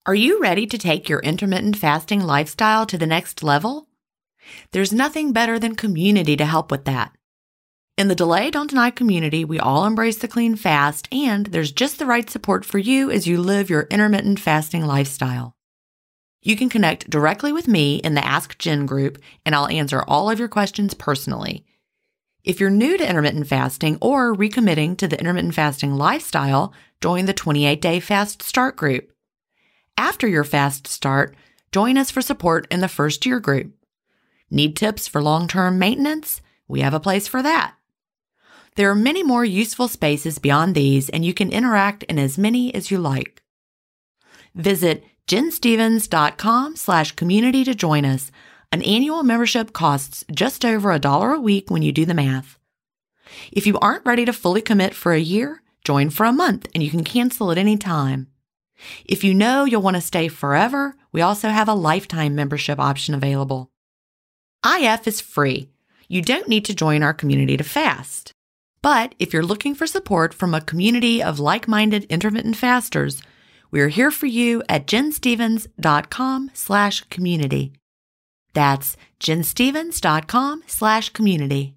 Are you ready to take your intermittent fasting lifestyle to the next level? There's nothing better than community to help with that. In the Delay Don't Deny community, we all embrace the clean fast, and there's just the right support for you as you live your intermittent fasting lifestyle. You can connect directly with me in the Ask Jen group, and I'll answer all of your questions personally. If you're new to intermittent fasting or recommitting to the intermittent fasting lifestyle, join the 28-day Fast Start group. After your fast start, join us for support in the First Year group. Need tips for long-term maintenance? We have a place for that. There are many more useful spaces beyond these, and you can interact in as many as you like. Visit jenstevens.com/community to join us. An annual membership costs just over $1 a week when you do the math. If you aren't ready to fully commit for a year, join for a month and you can cancel at any time. If you know you'll want to stay forever, we also have a lifetime membership option available. IF is free. You don't need to join our community to fast. But if you're looking for support from a community of like-minded intermittent fasters, we're here for you at jenstevens.com/community. That's jenstevens.com/community.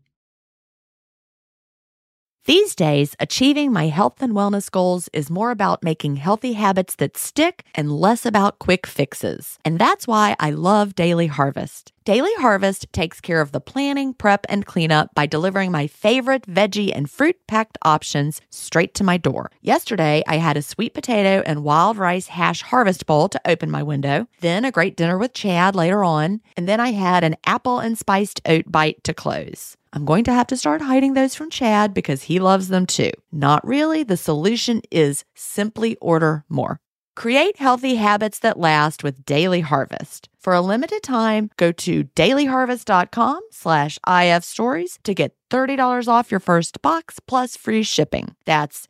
These days, achieving my health and wellness goals is more about making healthy habits that stick and less about quick fixes. And that's why I love Daily Harvest. Daily Harvest takes care of the planning, prep, and cleanup by delivering my favorite veggie and fruit-packed options straight to my door. Yesterday, I had a sweet potato and wild rice hash harvest bowl to open my window, then a great dinner with Chad later on, and then I had an apple and spiced oat bite to close. I'm going to have to start hiding those from Chad because he loves them too. Not really. The solution is simply order more. Create healthy habits that last with Daily Harvest. For a limited time, go to dailyharvest.com/ifstories to get $30 off your first box plus free shipping. That's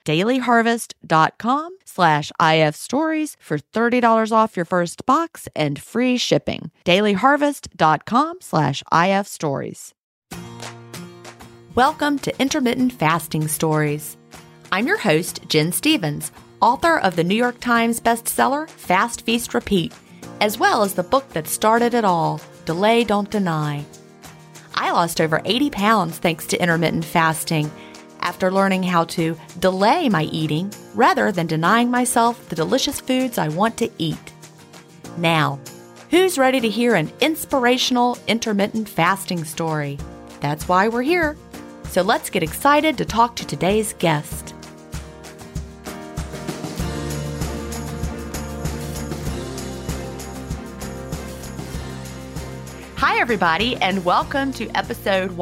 dailyharvest.com/ifstories for $30 off your first box and free shipping. dailyharvest.com/ifstories. Welcome to Intermittent Fasting Stories. I'm your host, Jen Stevens, author of the New York Times bestseller, Fast, Feast, Repeat, as well as the book that started it all, Delay Don't Deny. I lost over 80 pounds thanks to intermittent fasting after learning how to delay my eating rather than denying myself the delicious foods I want to eat. Now, who's ready to hear an inspirational intermittent fasting story? That's why we're here. So let's get excited to talk to today's guest. Hi, everybody, and welcome to episode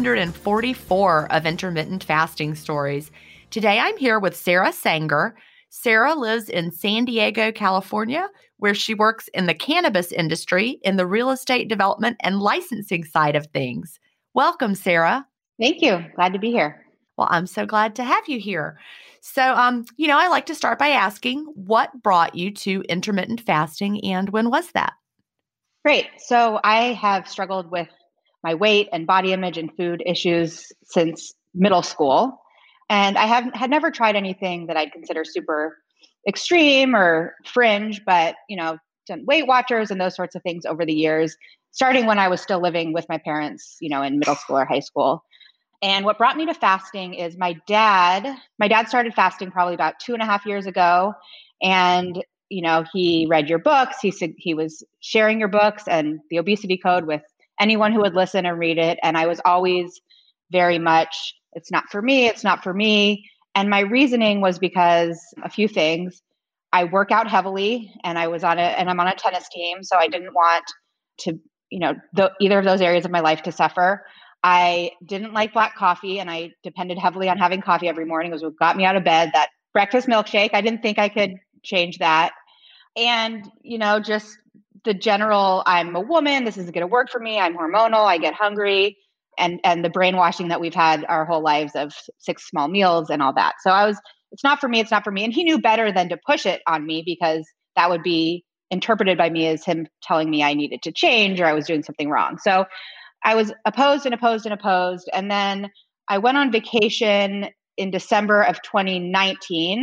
144 of Intermittent Fasting Stories. Today, I'm here with Sarah Sanger. Sarah lives in San Diego, California, where she works in the cannabis industry in the real estate development and licensing side of things. Welcome, Sarah. Thank you. Glad to be here. Well, I'm so glad to have you here. So, I like to start by asking, what brought you to intermittent fasting and when was that? Great. So I have struggled with my weight and body image and food issues since middle school. And I had never tried anything that I'd consider super extreme or fringe, but, done Weight Watchers and those sorts of things over the years, starting when I was still living with my parents, in middle school or high school. And what brought me to fasting is my dad started fasting probably about 2.5 years ago. And, he read your books. He said he was sharing your books and the Obesity Code with anyone who would listen and read it. And I was always very much, it's not for me. It's not for me. And my reasoning was because a few things. I work out heavily and I'm on a tennis team. So I didn't want to, either of those areas of my life to suffer. I didn't like black coffee and I depended heavily on having coffee every morning. It was what got me out of bed, that breakfast milkshake. I didn't think I could change that. And, just the general, I'm a woman, this isn't going to work for me. I'm hormonal, I get hungry, and the brainwashing that we've had our whole lives of 6 small meals and all that. So it's not for me, it's not for me. And he knew better than to push it on me because that would be interpreted by me as him telling me I needed to change or I was doing something wrong. So I was opposed and opposed and opposed. And then I went on vacation in December of 2019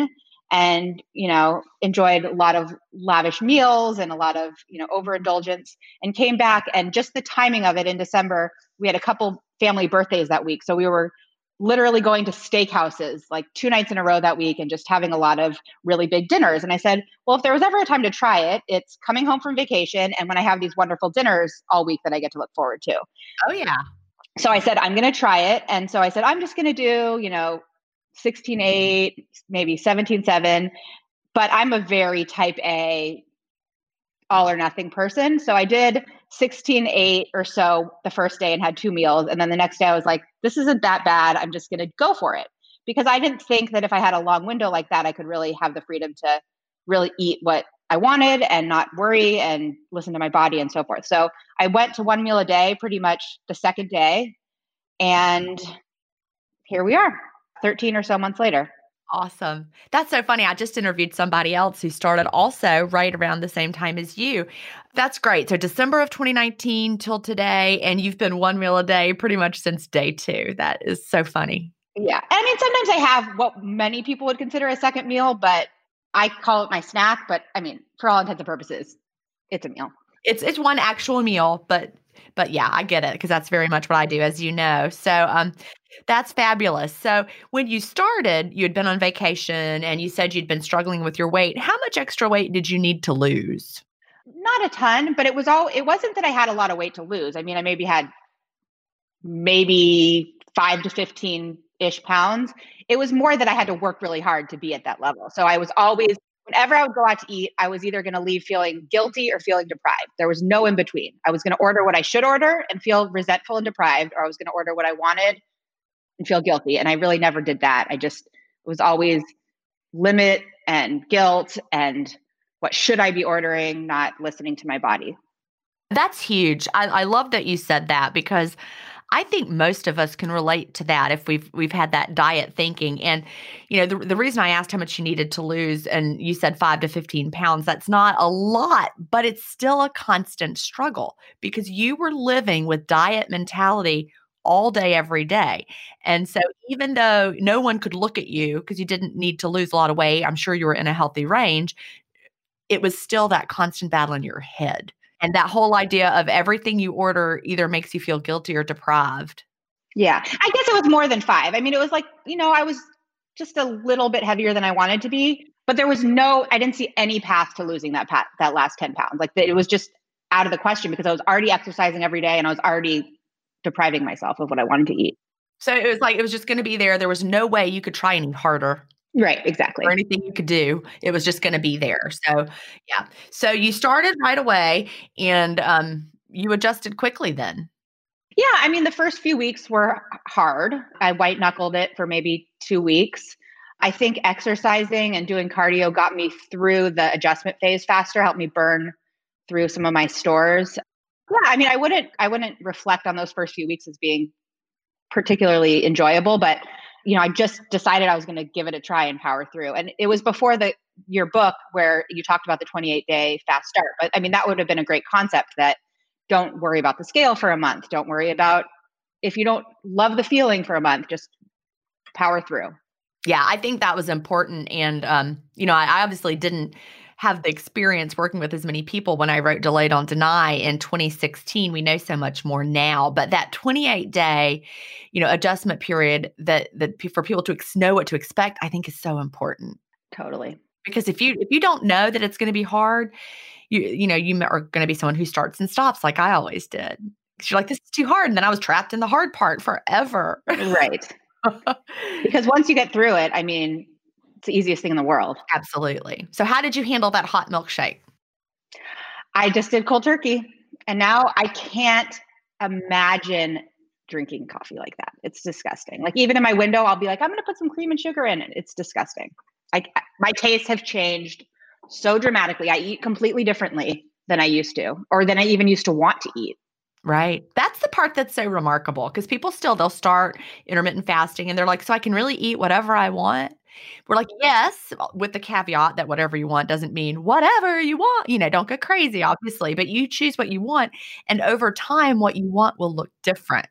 and, enjoyed a lot of lavish meals and a lot of, overindulgence, and came back. And just the timing of it in December, we had a couple family birthdays that week. So we were literally going to steakhouses like 2 nights in a row that week and just having a lot of really big dinners. And I said, well, if there was ever a time to try it, it's coming home from vacation and when I have these wonderful dinners all week that I get to look forward to. Oh, yeah. So I said, I'm going to try it. And so I said, I'm just going to do, 16-8, maybe 17-7. But I'm a very type A, all or nothing person. So I did 16-8 or so the first day and had 2 meals. And then the next day I was like, this isn't that bad. I'm just going to go for it. Because I didn't think that if I had a long window like that, I could really have the freedom to really eat what I wanted and not worry and listen to my body and so forth. So I went to 1 meal a day pretty much the second day. And here we are, 13 or so months later. Awesome. That's so funny. I just interviewed somebody else who started also right around the same time as you. That's great. So December of 2019 till today, and you've been 1 meal a day pretty much since day 2. That is so funny. Yeah. I mean, sometimes I have what many people would consider a second meal, but I call it my snack. But I mean, for all intents and purposes, it's a meal. It's one actual meal, but yeah, I get it because that's very much what I do, as you know. So that's fabulous. So when you started, you had been on vacation and you said you'd been struggling with your weight. How much extra weight did you need to lose? Not a ton, but it wasn't that I had a lot of weight to lose. I mean, I maybe had 5 to 15-ish pounds. It was more that I had to work really hard to be at that level. So I was always, whenever I would go out to eat, I was either going to leave feeling guilty or feeling deprived. There was no in between. I was going to order what I should order and feel resentful and deprived, or I was going to order what I wanted and feel guilty. And I really never did that. It was always limit and guilt and what should I be ordering, not listening to my body. That's huge. I love that you said that because I think most of us can relate to that if we've had that diet thinking. And, the reason I asked how much you needed to lose, and you said 5 to 15 pounds, that's not a lot, but it's still a constant struggle because you were living with diet mentality all day, every day. And so even though no one could look at you because you didn't need to lose a lot of weight, I'm sure you were in a healthy range, it was still that constant battle in your head. And that whole idea of everything you order either makes you feel guilty or deprived. Yeah. I guess it was more than 5. I mean, it was like, I was just a little bit heavier than I wanted to be, but I didn't see any path to losing that last 10 pounds. Like it was just out of the question because I was already exercising every day and I was already depriving myself of what I wanted to eat. So it was like, it was just going to be there. There was no way you could try any harder. Right, exactly. Or anything you could do. It was just going to be there. So, yeah. So you started right away and you adjusted quickly then. Yeah. I mean, the first few weeks were hard. I white knuckled it for maybe 2 weeks. I think exercising and doing cardio got me through the adjustment phase faster, helped me burn through some of my stores. Yeah. I mean, I wouldn't reflect on those first few weeks as being particularly enjoyable, but I just decided I was going to give it a try and power through. And it was before your book where you talked about the 28-day fast start. But I mean, that would have been a great concept that don't worry about the scale for a month. Don't worry about if you don't love the feeling for a month, just power through. Yeah, I think that was important. And, I obviously didn't have the experience working with as many people when I wrote Delay Don't Deny in 2016. We know so much more now, but that 28-day, adjustment period that for people to know what to expect, I think is so important. Totally. Because if you don't know that it's going to be hard, you are going to be someone who starts and stops like I always did. You're like, this is too hard. And then I was trapped in the hard part forever. Right. Because once you get through it, I mean, it's the easiest thing in the world. Absolutely. So how did you handle that hot milkshake? I just did cold turkey. And now I can't imagine drinking coffee like that. It's disgusting. Like even in my window, I'll be like, I'm going to put some cream and sugar in it. It's disgusting. My tastes have changed so dramatically. I eat completely differently than I used to, or than I even used to want to eat. Right. That's the part that's so remarkable because people they'll start intermittent fasting and they're like, so I can really eat whatever I want. We're like, yes, with the caveat that whatever you want doesn't mean whatever you want. Don't go crazy, obviously, but you choose what you want. And over time, what you want will look different.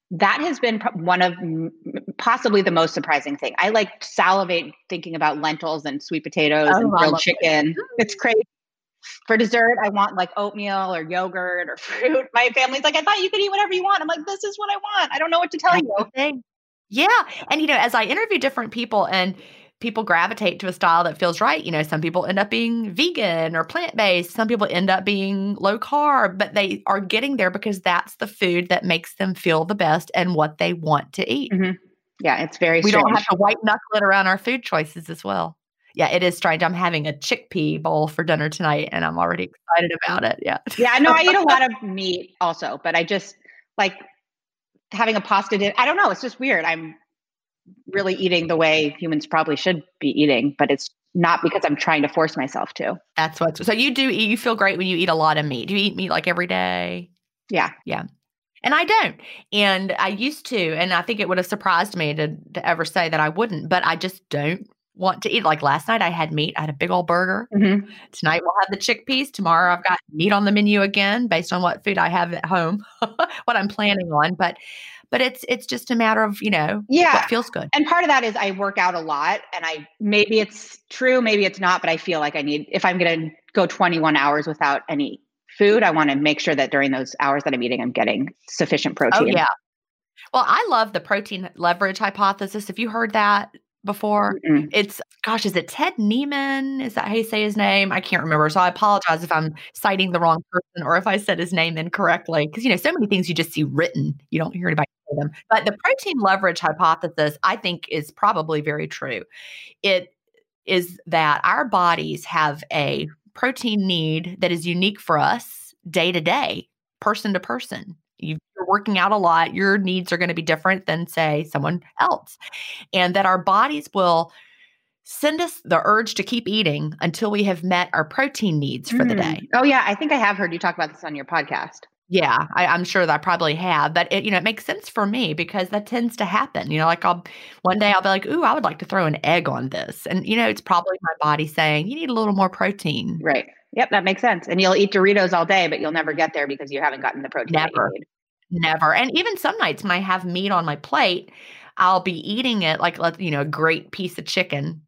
That has been one of possibly the most surprising thing. I like salivate thinking about lentils and sweet potatoes and Oh, I grilled love it. chicken. It's crazy. For dessert, I want like oatmeal or yogurt or fruit. My family's like, I thought you could eat whatever you want. I'm like, this is what I want. I don't know what to tell That's you. the thing. Yeah. And, as I interview different people and people gravitate to a style that feels right, some people end up being vegan or plant-based. Some people end up being low carb, but they are getting there because that's the food that makes them feel the best and what they want to eat. Mm-hmm. Yeah, it's very We strange. don't have to white knuckle it around our food choices as well. Yeah, it is strange. I'm having a chickpea bowl for dinner tonight, and I'm already excited about it. Yeah. Yeah, I know I eat a lot of meat also, but I just like having a pasta dinner. I don't know. It's just weird. I'm really eating the way humans probably should be eating, but it's not because I'm trying to force myself to. That's what. So you feel great when you eat a lot of meat. Do you eat meat like every day? Yeah. Yeah. And I don't. And I used to, and I think it would have surprised me to ever say that I wouldn't, but I just don't want to eat. Like last night I had meat. I had a big old burger. Mm-hmm. Tonight we'll have the chickpeas. Tomorrow I've got meat on the menu again based on what food I have at home, what I'm planning on. But it's just a matter of, what feels good. And part of that is I work out a lot, and maybe it's true, maybe it's not, but I feel like if I'm going to go 21 hours without any food, I want to make sure that during those hours that I'm eating, I'm getting sufficient protein. Oh, yeah. Well, I love the protein leverage hypothesis. Have you heard that before? Mm-mm. Is it Ted Neiman? Is that how you say his name? I can't remember. So I apologize if I'm citing the wrong person or if I said his name incorrectly. Because, so many things you just see written. You don't hear anybody say them. But the protein leverage hypothesis, I think, is probably very true. It is that our bodies have a protein need that is unique for us day to day, person to person. You're working out a lot, your needs are going to be different than, say, someone else. And that our bodies will send us the urge to keep eating until we have met our protein needs for the day. Oh, yeah. I think I have heard you talk about this on your podcast. Yeah, I'm sure that I probably have. But it makes sense for me because that tends to happen. Like one day I'll be like, ooh, I would like to throw an egg on this. And, it's probably my body saying, you need a little more protein. Right. Yep, that makes sense. And you'll eat Doritos all day, but you'll never get there because you haven't gotten the protein that you need. Never. And even some nights when I have meat on my plate, I'll be eating it like, a great piece of chicken.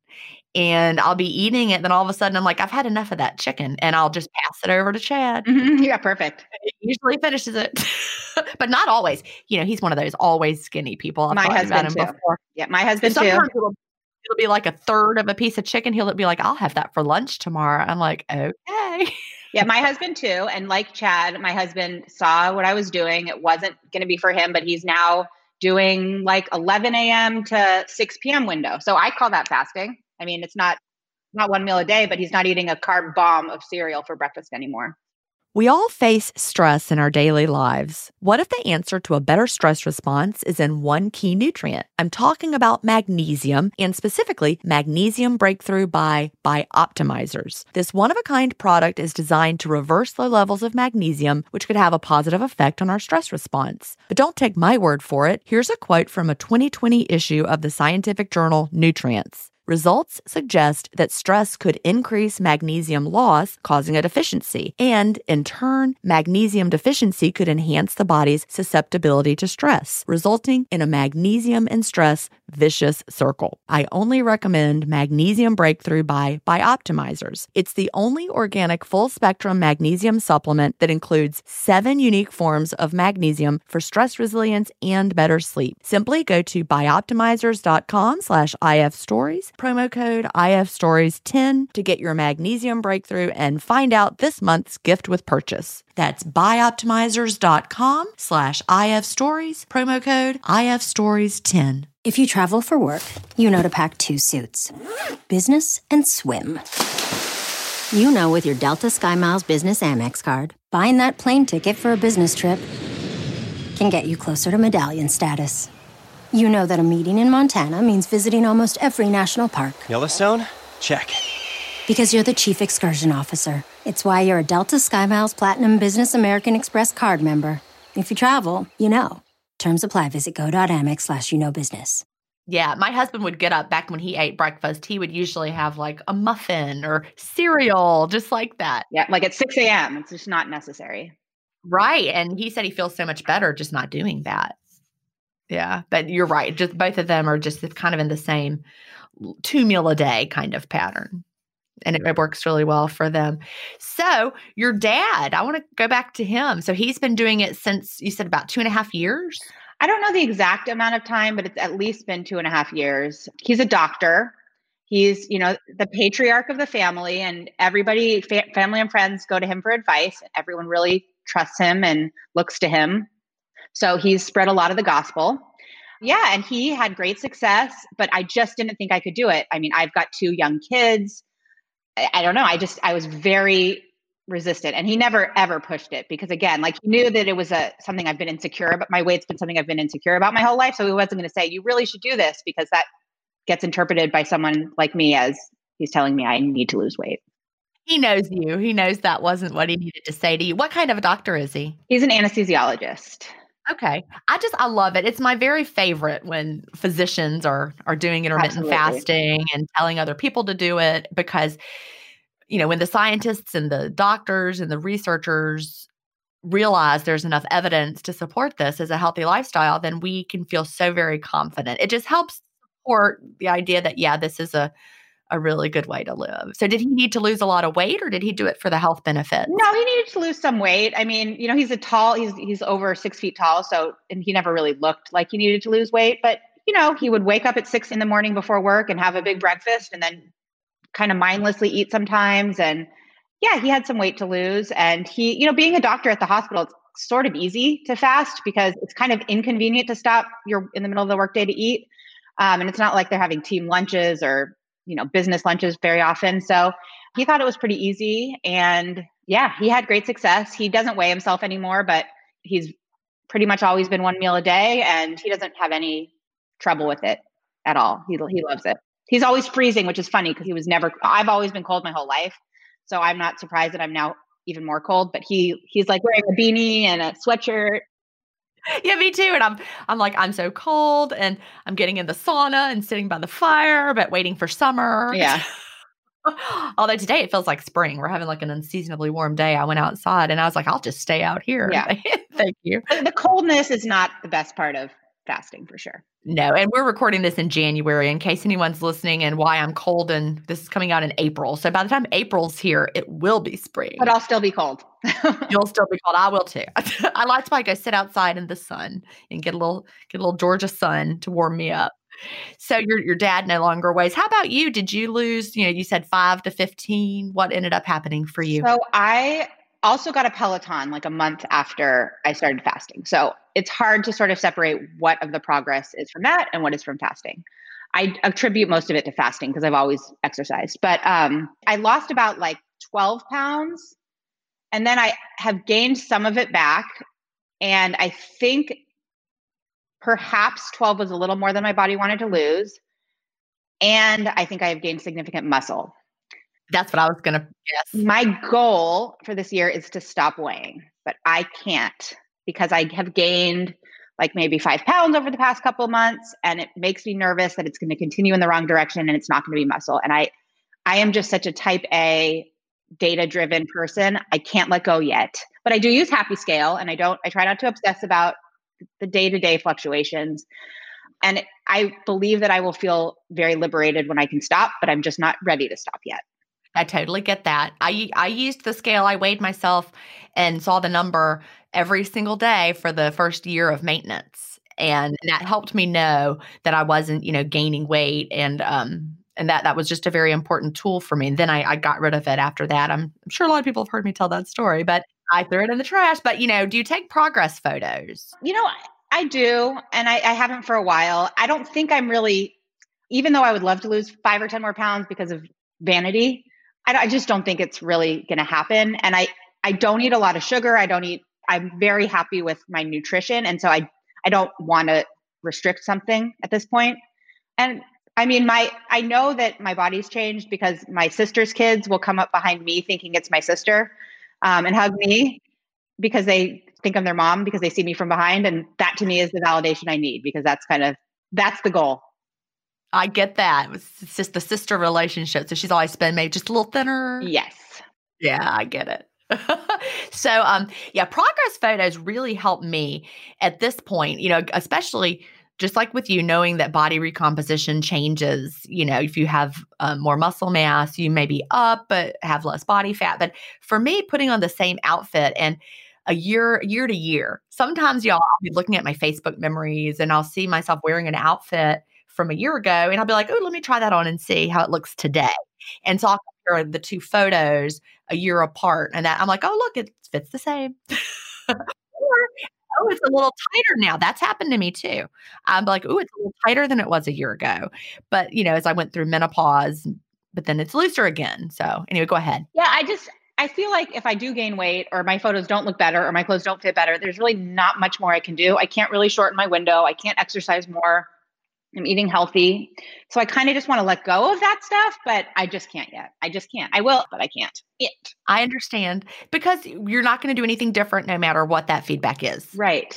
And I'll be eating it. Then all of a sudden I'm like, I've had enough of that chicken. And I'll just pass it over to Chad. Mm-hmm. Yeah, perfect. He usually finishes it. But not always. He's one of those always skinny people. I've my husband husband about him too. Before. Yeah, my husband too. Sometimes it'll be like a third of a piece of chicken. He'll be like, I'll have that for lunch tomorrow. I'm like, okay. Yeah, my husband too. And like Chad, my husband saw what I was doing. It wasn't going to be for him, but he's now doing like 11 a.m. to 6 p.m. window. So I call that fasting. I mean, it's not one meal a day, but he's not eating a carb bomb of cereal for breakfast anymore. We all face stress in our daily lives. What if the answer to a better stress response is in one key nutrient? I'm talking about magnesium, and specifically Magnesium Breakthrough by Bioptimizers. This one-of-a-kind product is designed to reverse low levels of magnesium, which could have a positive effect on our stress response. But don't take my word for it. Here's a quote from a 2020 issue of the scientific journal Nutrients. Results suggest that stress could increase magnesium loss, causing a deficiency, and in turn, magnesium deficiency could enhance the body's susceptibility to stress, resulting in a magnesium and stress vicious circle. I only recommend Magnesium Breakthrough by Bioptimizers. It's the only organic full-spectrum magnesium supplement that includes 7 unique forms of magnesium for stress resilience and better sleep. Simply go to bioptimizers.com/ifstories, promo code IFStories10 to get your Magnesium Breakthrough and find out this month's gift with purchase. That's bioptimizers.com/IFstories, promo code IFStories10. If you travel for work, you know to pack 2 suits. Business and swim. With your Delta SkyMiles Business Amex card, buying that plane ticket for a business trip can get you closer to medallion status. That a meeting in Montana means visiting almost every national park. Yellowstone? Check. Because you're the chief excursion officer. It's why you're a Delta SkyMiles Platinum Business American Express card member. If you travel, Terms apply. Visit go.amex/business. Yeah, my husband would get up back when he ate breakfast. He would usually have like a muffin or cereal, just like that. Yeah, like at 6 a.m. It's just not necessary. Right. And he said he feels so much better just not doing that. Yeah. But you're right. Just both of them are just kind of in the same 2 meal a day kind of pattern. And it works really well for them. So your dad, I want to go back to him. So he's been doing it since you said about 2.5 years. I don't know the exact amount of time, but it's at least been 2.5 years. He's a doctor. He's, the patriarch of the family, and everybody, family and friends go to him for advice. Everyone really trusts him and looks to him. So he's spread a lot of the gospel. Yeah. And he had great success, but I just didn't think I could do it. I mean, I've got 2 young kids. I don't know. I was very resistant, and he never ever pushed it because, again, like, he knew that it was something I've been insecure about. My weight's been something I've been insecure about my whole life. So he wasn't going to say, you really should do this, because that gets interpreted by someone like me as he's telling me I need to lose weight. He knows you. He knows that wasn't what he needed to say to you. What kind of a doctor is he? He's an anesthesiologist. Okay. I love it. It's my very favorite when physicians are doing intermittent fasting and telling other people to do it, because, when the scientists and the doctors and the researchers realize there's enough evidence to support this as a healthy lifestyle, then we can feel so very confident. It just helps support the idea that, yeah, this is a really good way to live. So did he need to lose a lot of weight, or did he do it for the health benefits? No, he needed to lose some weight. I mean, he's over 6 feet tall. So, and he never really looked like he needed to lose weight, but he would wake up at 6 a.m. before work and have a big breakfast and then kind of mindlessly eat sometimes. And yeah, he had some weight to lose. And he, being a doctor at the hospital, it's sort of easy to fast because it's kind of inconvenient to stop. You're in the middle of the workday to eat. And it's not like they're having team lunches or business lunches very often. So he thought it was pretty easy. And yeah, he had great success. He doesn't weigh himself anymore, but he's pretty much always been 1 meal a day, and he doesn't have any trouble with it at all. He loves it. He's always freezing, which is funny because I've always been cold my whole life. So I'm not surprised that I'm now even more cold, but he's like wearing a beanie and a sweatshirt. Yeah, me too. And I'm like, I'm so cold, and I'm getting in the sauna and sitting by the fire, but waiting for summer. Yeah. Although today it feels like spring. We're having like an unseasonably warm day. I went outside and I was like, I'll just stay out here. Yeah. Thank you. The coldness is not the best part of fasting, for sure. No. And we're recording this in January, in case anyone's listening, and why I'm cold. And this is coming out in April. So by the time April's here, it will be spring. But I'll still be cold. You'll still be cold. I will too. I like to go sit outside in the sun and get a little Georgia sun to warm me up. So your dad no longer weighs. How about you? Did you lose, you said 5 to 15. What ended up happening for you? So I also got a Peloton like a month after I started fasting. So it's hard to sort of separate what of the progress is from that and what is from fasting. I attribute most of it to fasting because I've always exercised. But I lost about like 12 pounds. And then I have gained some of it back. And I think perhaps 12 was a little more than my body wanted to lose. And I think I have gained significant muscle. That's what I was going to guess. My goal for this year is to stop weighing, but I can't because I have gained like maybe 5 pounds over the past couple of months. And it makes me nervous that it's going to continue in the wrong direction and it's not going to be muscle. And I am just such a type A data-driven person. I can't let go yet, but I do use Happy Scale, and I try not to obsess about the day-to-day fluctuations. And I believe that I will feel very liberated when I can stop, but I'm just not ready to stop yet. I totally get that. I used the scale. I weighed myself and saw the number every single day for the first year of maintenance. And that helped me know that I wasn't, gaining weight. And that was just a very important tool for me. And then I got rid of it after that. I'm sure a lot of people have heard me tell that story, but I threw it in the trash. But, do you take progress photos? I do. And I haven't for a while. I don't think I'm really, even though I would love to lose 5 or 10 more pounds because of vanity, I just don't think it's really going to happen. And I don't eat a lot of sugar. I'm very happy with my nutrition. And so I don't want to restrict something at this point. And I mean, I know that my body's changed because my sister's kids will come up behind me thinking it's my sister and hug me because they think I'm their mom because they see me from behind. And that to me is the validation I need because that's the goal. I get that. It's just the sister relationship. So she's always been maybe just a little thinner. Yes. Yeah, I get it. So, progress photos really help me at this point, especially just like with you, knowing that body recomposition changes, if you have more muscle mass, you may be up, but have less body fat. But for me, putting on the same outfit and a year to year, sometimes I'll be looking at my Facebook memories and I'll see myself wearing an outfit from a year ago and I'll be like, oh, let me try that on and see how it looks today. And so I'll compare the two photos a year apart and that I'm like, oh, look, it fits the same. Oh, it's a little tighter now. That's happened to me too. I'm like, oh, it's a little tighter than it was a year ago. But, as I went through menopause, but then it's looser again. So anyway, go ahead. Yeah, I feel like if I do gain weight or my photos don't look better or my clothes don't fit better, there's really not much more I can do. I can't really shorten my window. I can't exercise more. I'm eating healthy. So I kind of just want to let go of that stuff, but I just can't yet. I just can't. I will, but I can't. I understand because you're not going to do anything different no matter what that feedback is. Right.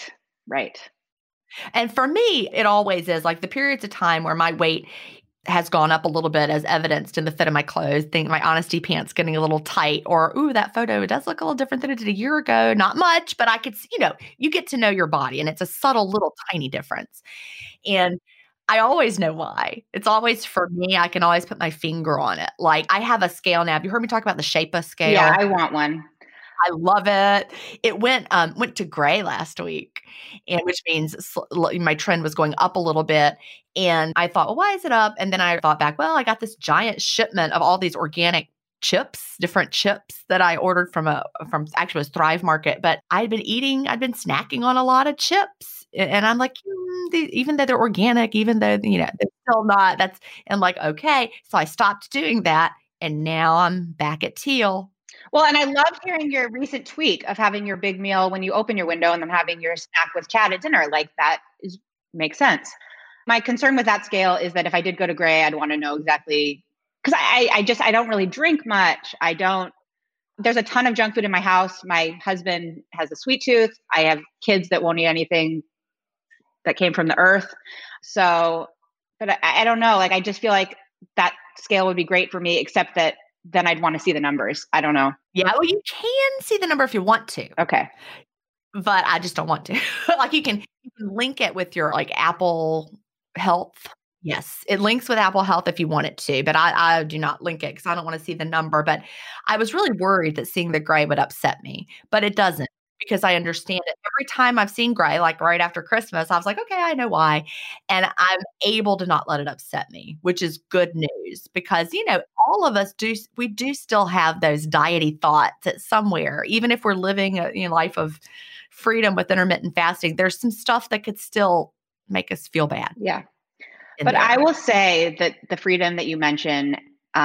And for me, it always is like the periods of time where my weight has gone up a little bit as evidenced in the fit of my clothes, my honesty pants getting a little tight, or, ooh, that photo does look a little different than it did a year ago. Not much, but I could, you get to know your body and it's a subtle little tiny difference. And I always know why. It's always for me. I can always put my finger on it. Like I have a scale now. Have you heard me talk about the Shape-A scale? Yeah, I want one. I love it. It went to gray last week, and which means my trend was going up a little bit. And I thought, well, why is it up? And then I thought back, well, I got this giant shipment of all these organic chips, different chips that I ordered from actually it was Thrive Market. But I'd been snacking on a lot of chips. And I'm like, even though they're organic, even though, they're still not, and like, okay. So I stopped doing that. And now I'm back at teal. Well, and I loved hearing your recent tweak of having your big meal when you open your window and then having your snack with Chad at dinner. Like makes sense. My concern with that scale is that if I did go to gray, I'd want to know exactly, because I don't really drink much. There's a ton of junk food in my house. My husband has a sweet tooth. I have kids that won't eat anything that came from the earth. So, but I don't know. Like, I just feel like that scale would be great for me, except that then I'd want to see the numbers. I don't know. Yeah. Well, you can see the number if you want to. Okay. But I just don't want to. Like you can link it with your like Apple Health. Yes. It links with Apple Health if you want it to, but I do not link it because I don't want to see the number. But I was really worried that seeing the gray would upset me, but it doesn't. Because I understand it. Every time I've seen gray, like right after Christmas, I was like, okay, I know why. And I'm able to not let it upset me, which is good news because, all of us we do still have those diety thoughts at somewhere, even if we're living a life of freedom with intermittent fasting, there's some stuff that could still make us feel bad. Yeah. But I will say that the freedom that you mentioned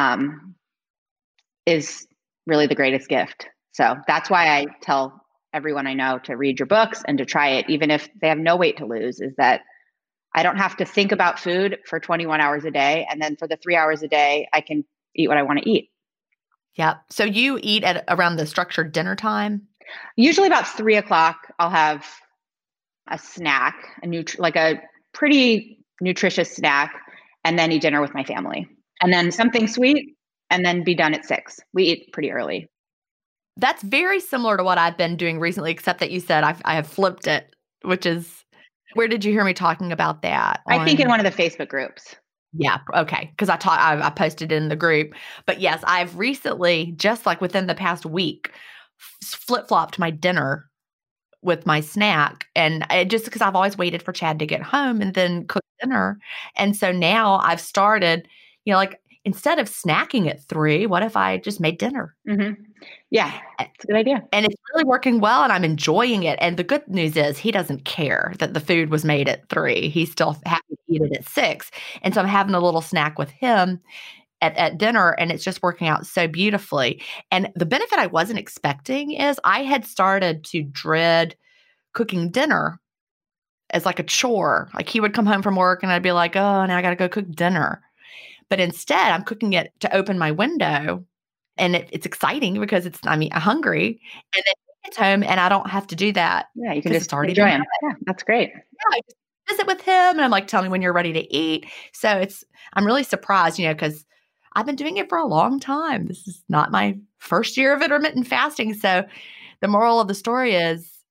is really the greatest gift. So that's why I tell everyone I know to read your books and to try it, even if they have no weight to lose, is that I don't have to think about food for 21 hours a day. And then for the 3 hours a day, I can eat what I want to eat. Yeah. So you eat at around the structured dinner time? Usually about 3:00, I'll have a snack, like a pretty nutritious snack, and then eat dinner with my family. And then something sweet, and then be done at 6:00. We eat pretty early. That's very similar to what I've been doing recently, except that you said I have flipped it, which is, where did you hear me talking about that? I think in one of the Facebook groups. Yeah. Okay. Because I posted it in the group. But yes, I've recently, just like within the past week, flip-flopped my dinner with my snack. And just because I've always waited for Chad to get home and then cook dinner. And so now I've started, like, instead of snacking at 3, what if I just made dinner? Mm-hmm. Yeah, it's a good idea. And it's really working well and I'm enjoying it. And the good news is he doesn't care that the food was made at 3. He's still happy to eat it at 6. And so I'm having a little snack with him at dinner and it's just working out so beautifully. And the benefit I wasn't expecting is I had started to dread cooking dinner as like a chore. Like he would come home from work and I'd be like, oh, now I got to go cook dinner. But instead, I'm cooking it to open my window, and it's exciting because I'm hungry, and then he gets home, and I don't have to do that. Yeah, you can just enjoy him. Yeah, that's great. Yeah, I just visit with him, and I'm like, tell me when you're ready to eat. So I'm really surprised, because I've been doing it for a long time. This is not my first year of intermittent fasting. So the moral of the story is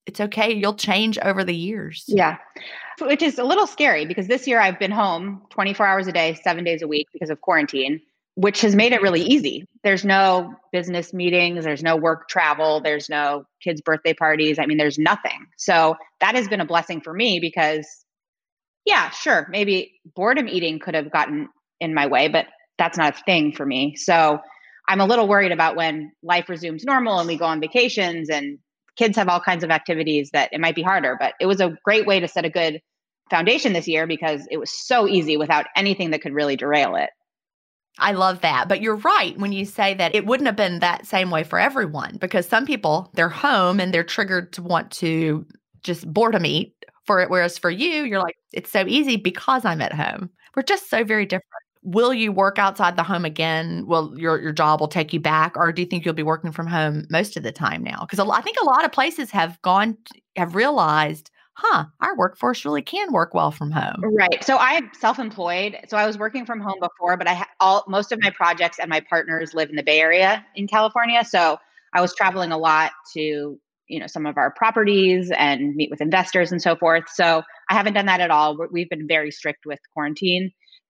it's okay. You'll change over the years. Yeah. Which is a little scary because this year I've been home 24 hours a day, 7 days a week because of quarantine, which has made it really easy. There's no business meetings, there's no work travel, there's no kids' birthday parties. I mean, there's nothing. So that has been a blessing for me because, yeah, sure, maybe boredom eating could have gotten in my way, but that's not a thing for me. So I'm a little worried about when life resumes normal and we go on vacations and kids have all kinds of activities that it might be harder. But it was a great way to set a good foundation this year because it was so easy without anything that could really derail it. I love that. But you're right when you say that it wouldn't have been that same way for everyone because some people, they're home and they're triggered to want to just boredom eat for it. Whereas for you, you're like, it's so easy because I'm at home. We're just so very different. Will you work outside the home again? Will your job will take you back? Or do you think you'll be working from home most of the time now? Because I think a lot of places have realized, our workforce really can work well from home. Right. So I'm self-employed. So I was working from home before, but most of my projects and my partners live in the Bay Area in California. So I was traveling a lot to, some of our properties and meet with investors and so forth. So I haven't done that at all. We've been very strict with quarantine.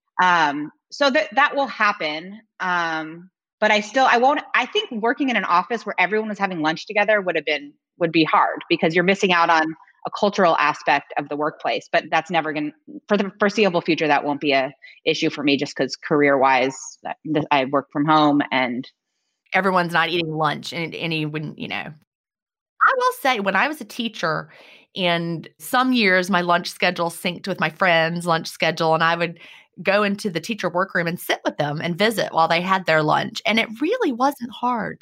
So that will happen. But I think working in an office where everyone was having lunch together would be hard because you're missing out on a cultural aspect of the workplace, but that's never for the foreseeable future, that won't be a issue for me just because career wise, I work from home and everyone's not eating lunch and anyone, I will say when I was a teacher and some years my lunch schedule synced with my friends' lunch schedule and I would go into the teacher workroom and sit with them and visit while they had their lunch. And it really wasn't hard.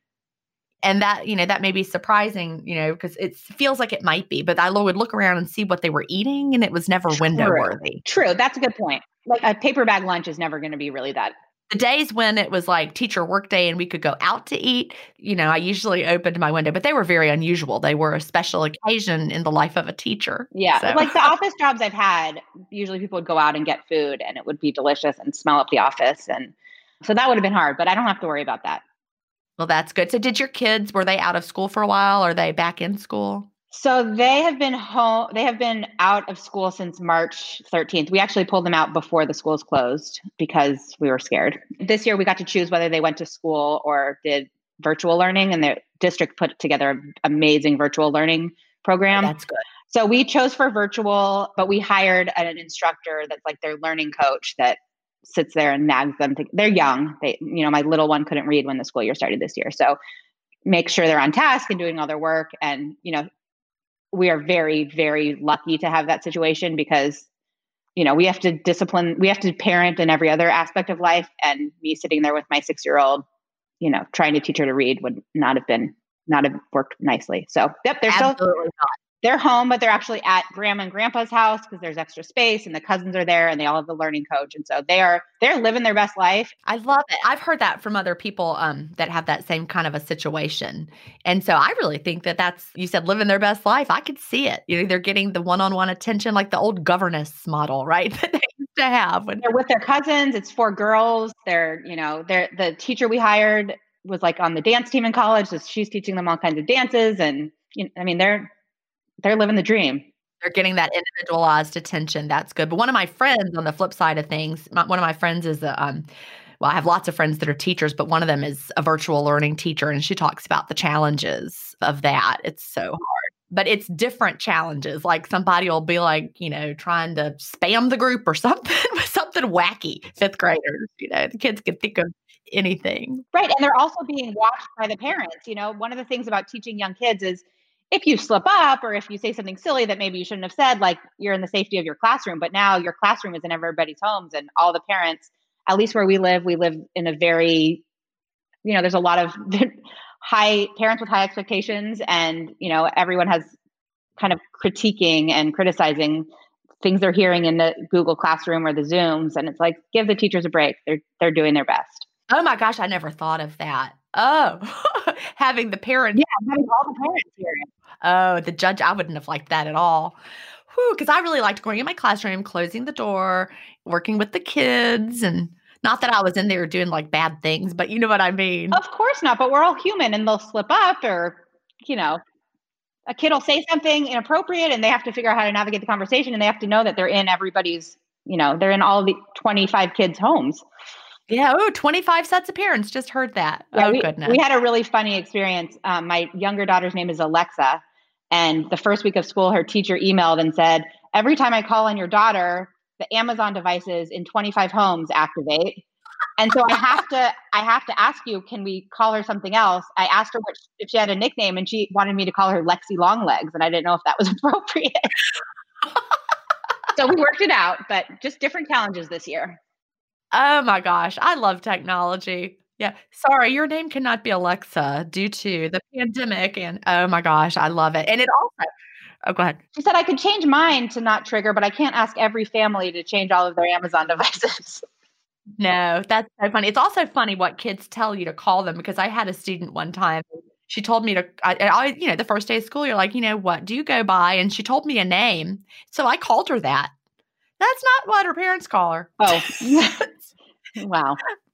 And that, that may be surprising, because it feels like it might be, but I would look around and see what they were eating and it was never window worthy. True. That's a good point. Like a paper bag lunch is never going to be really that. The days when it was like teacher work day and we could go out to eat, I usually opened my window, but they were very unusual. They were a special occasion in the life of a teacher. Yeah. So. Like the office jobs I've had, usually people would go out and get food and it would be delicious and smell up the office. And so that would have been hard, but I don't have to worry about that. Well, that's good. So did your kids, were they out of school for a while? Or are they back in school? So they have been home. They have been out of school since March 13th. We actually pulled them out before the schools closed because we were scared. This year we got to choose whether they went to school or did virtual learning, and the district put together an amazing virtual learning program. That's good. So we chose for virtual, but we hired an instructor that's like their learning coach that sits there and nags them. They're young. My little one couldn't read when the school year started this year. So make sure they're on task and doing all their work. And, we are very, very lucky to have that situation because, we have to parent in every other aspect of life. And me sitting there with my 6-year-old, trying to teach her to read would not have worked nicely. So, yep, they're home, but they're actually at grandma and grandpa's house because there's extra space and the cousins are there and they all have the learning coach. And so they're living their best life. I love it. I've heard that from other people that have that same kind of a situation. And so I really think you said living their best life. I could see it. They're getting the one-on-one attention, like the old governess model, right? That they used to have. They're with their cousins. It's 4 girls. They're the teacher we hired was like on the dance team in college. So she's teaching them all kinds of dances. And they're living the dream. They're getting that individualized attention. That's good. But one of my friends on the flip side of things, one of my friends is I have lots of friends that are teachers, but one of them is a virtual learning teacher. And she talks about the challenges of that. It's so hard, but it's different challenges. Like somebody will be like, trying to spam the group or something, something wacky, 5th graders, the kids can think of anything. Right. And they're also being watched by the parents. One of the things about teaching young kids is if you slip up or if you say something silly that maybe you shouldn't have said, like you're in the safety of your classroom, but now your classroom is in everybody's homes and all the parents, at least where we live in a very, there's a lot of parents with high expectations and, everyone has kind of critiquing and criticizing things they're hearing in the Google Classroom or the Zooms. And it's like, give the teachers a break. They're doing their best. Oh my gosh, I never thought of that. Oh, having the parents. Yeah, having all the parents here. Oh, the judge, I wouldn't have liked that at all. Because I really liked going in my classroom, closing the door, working with the kids. And not that I was in there doing like bad things, but you know what I mean? Of course not. But we're all human and they'll slip up or, a kid will say something inappropriate and they have to figure out how to navigate the conversation, and they have to know that they're in everybody's, they're in all the 25 kids' homes. Yeah. Oh, 25 sets of parents. Just heard that. Yeah, oh, goodness. We had a really funny experience. My younger daughter's name is Alexa. And the first week of school, her teacher emailed and said, every time I call on your daughter, the Amazon devices in 25 homes activate. And so I have to ask you, can we call her something else? I asked her if she had a nickname, and she wanted me to call her Lexi Longlegs, and I didn't know if that was appropriate. So we worked it out, but just different challenges this year. Oh my gosh. I love technology. Yeah. Sorry, your name cannot be Alexa due to the pandemic. And oh my gosh, I love it. And it also, oh, go ahead. She said I could change mine to not trigger, but I can't ask every family to change all of their Amazon devices. No, that's so funny. It's also funny what kids tell you to call them, because I had a student one time. She told me to, the first day of school, you're like, what do you go by? And she told me a name. So I called her that. That's not what her parents call her. Oh, wow.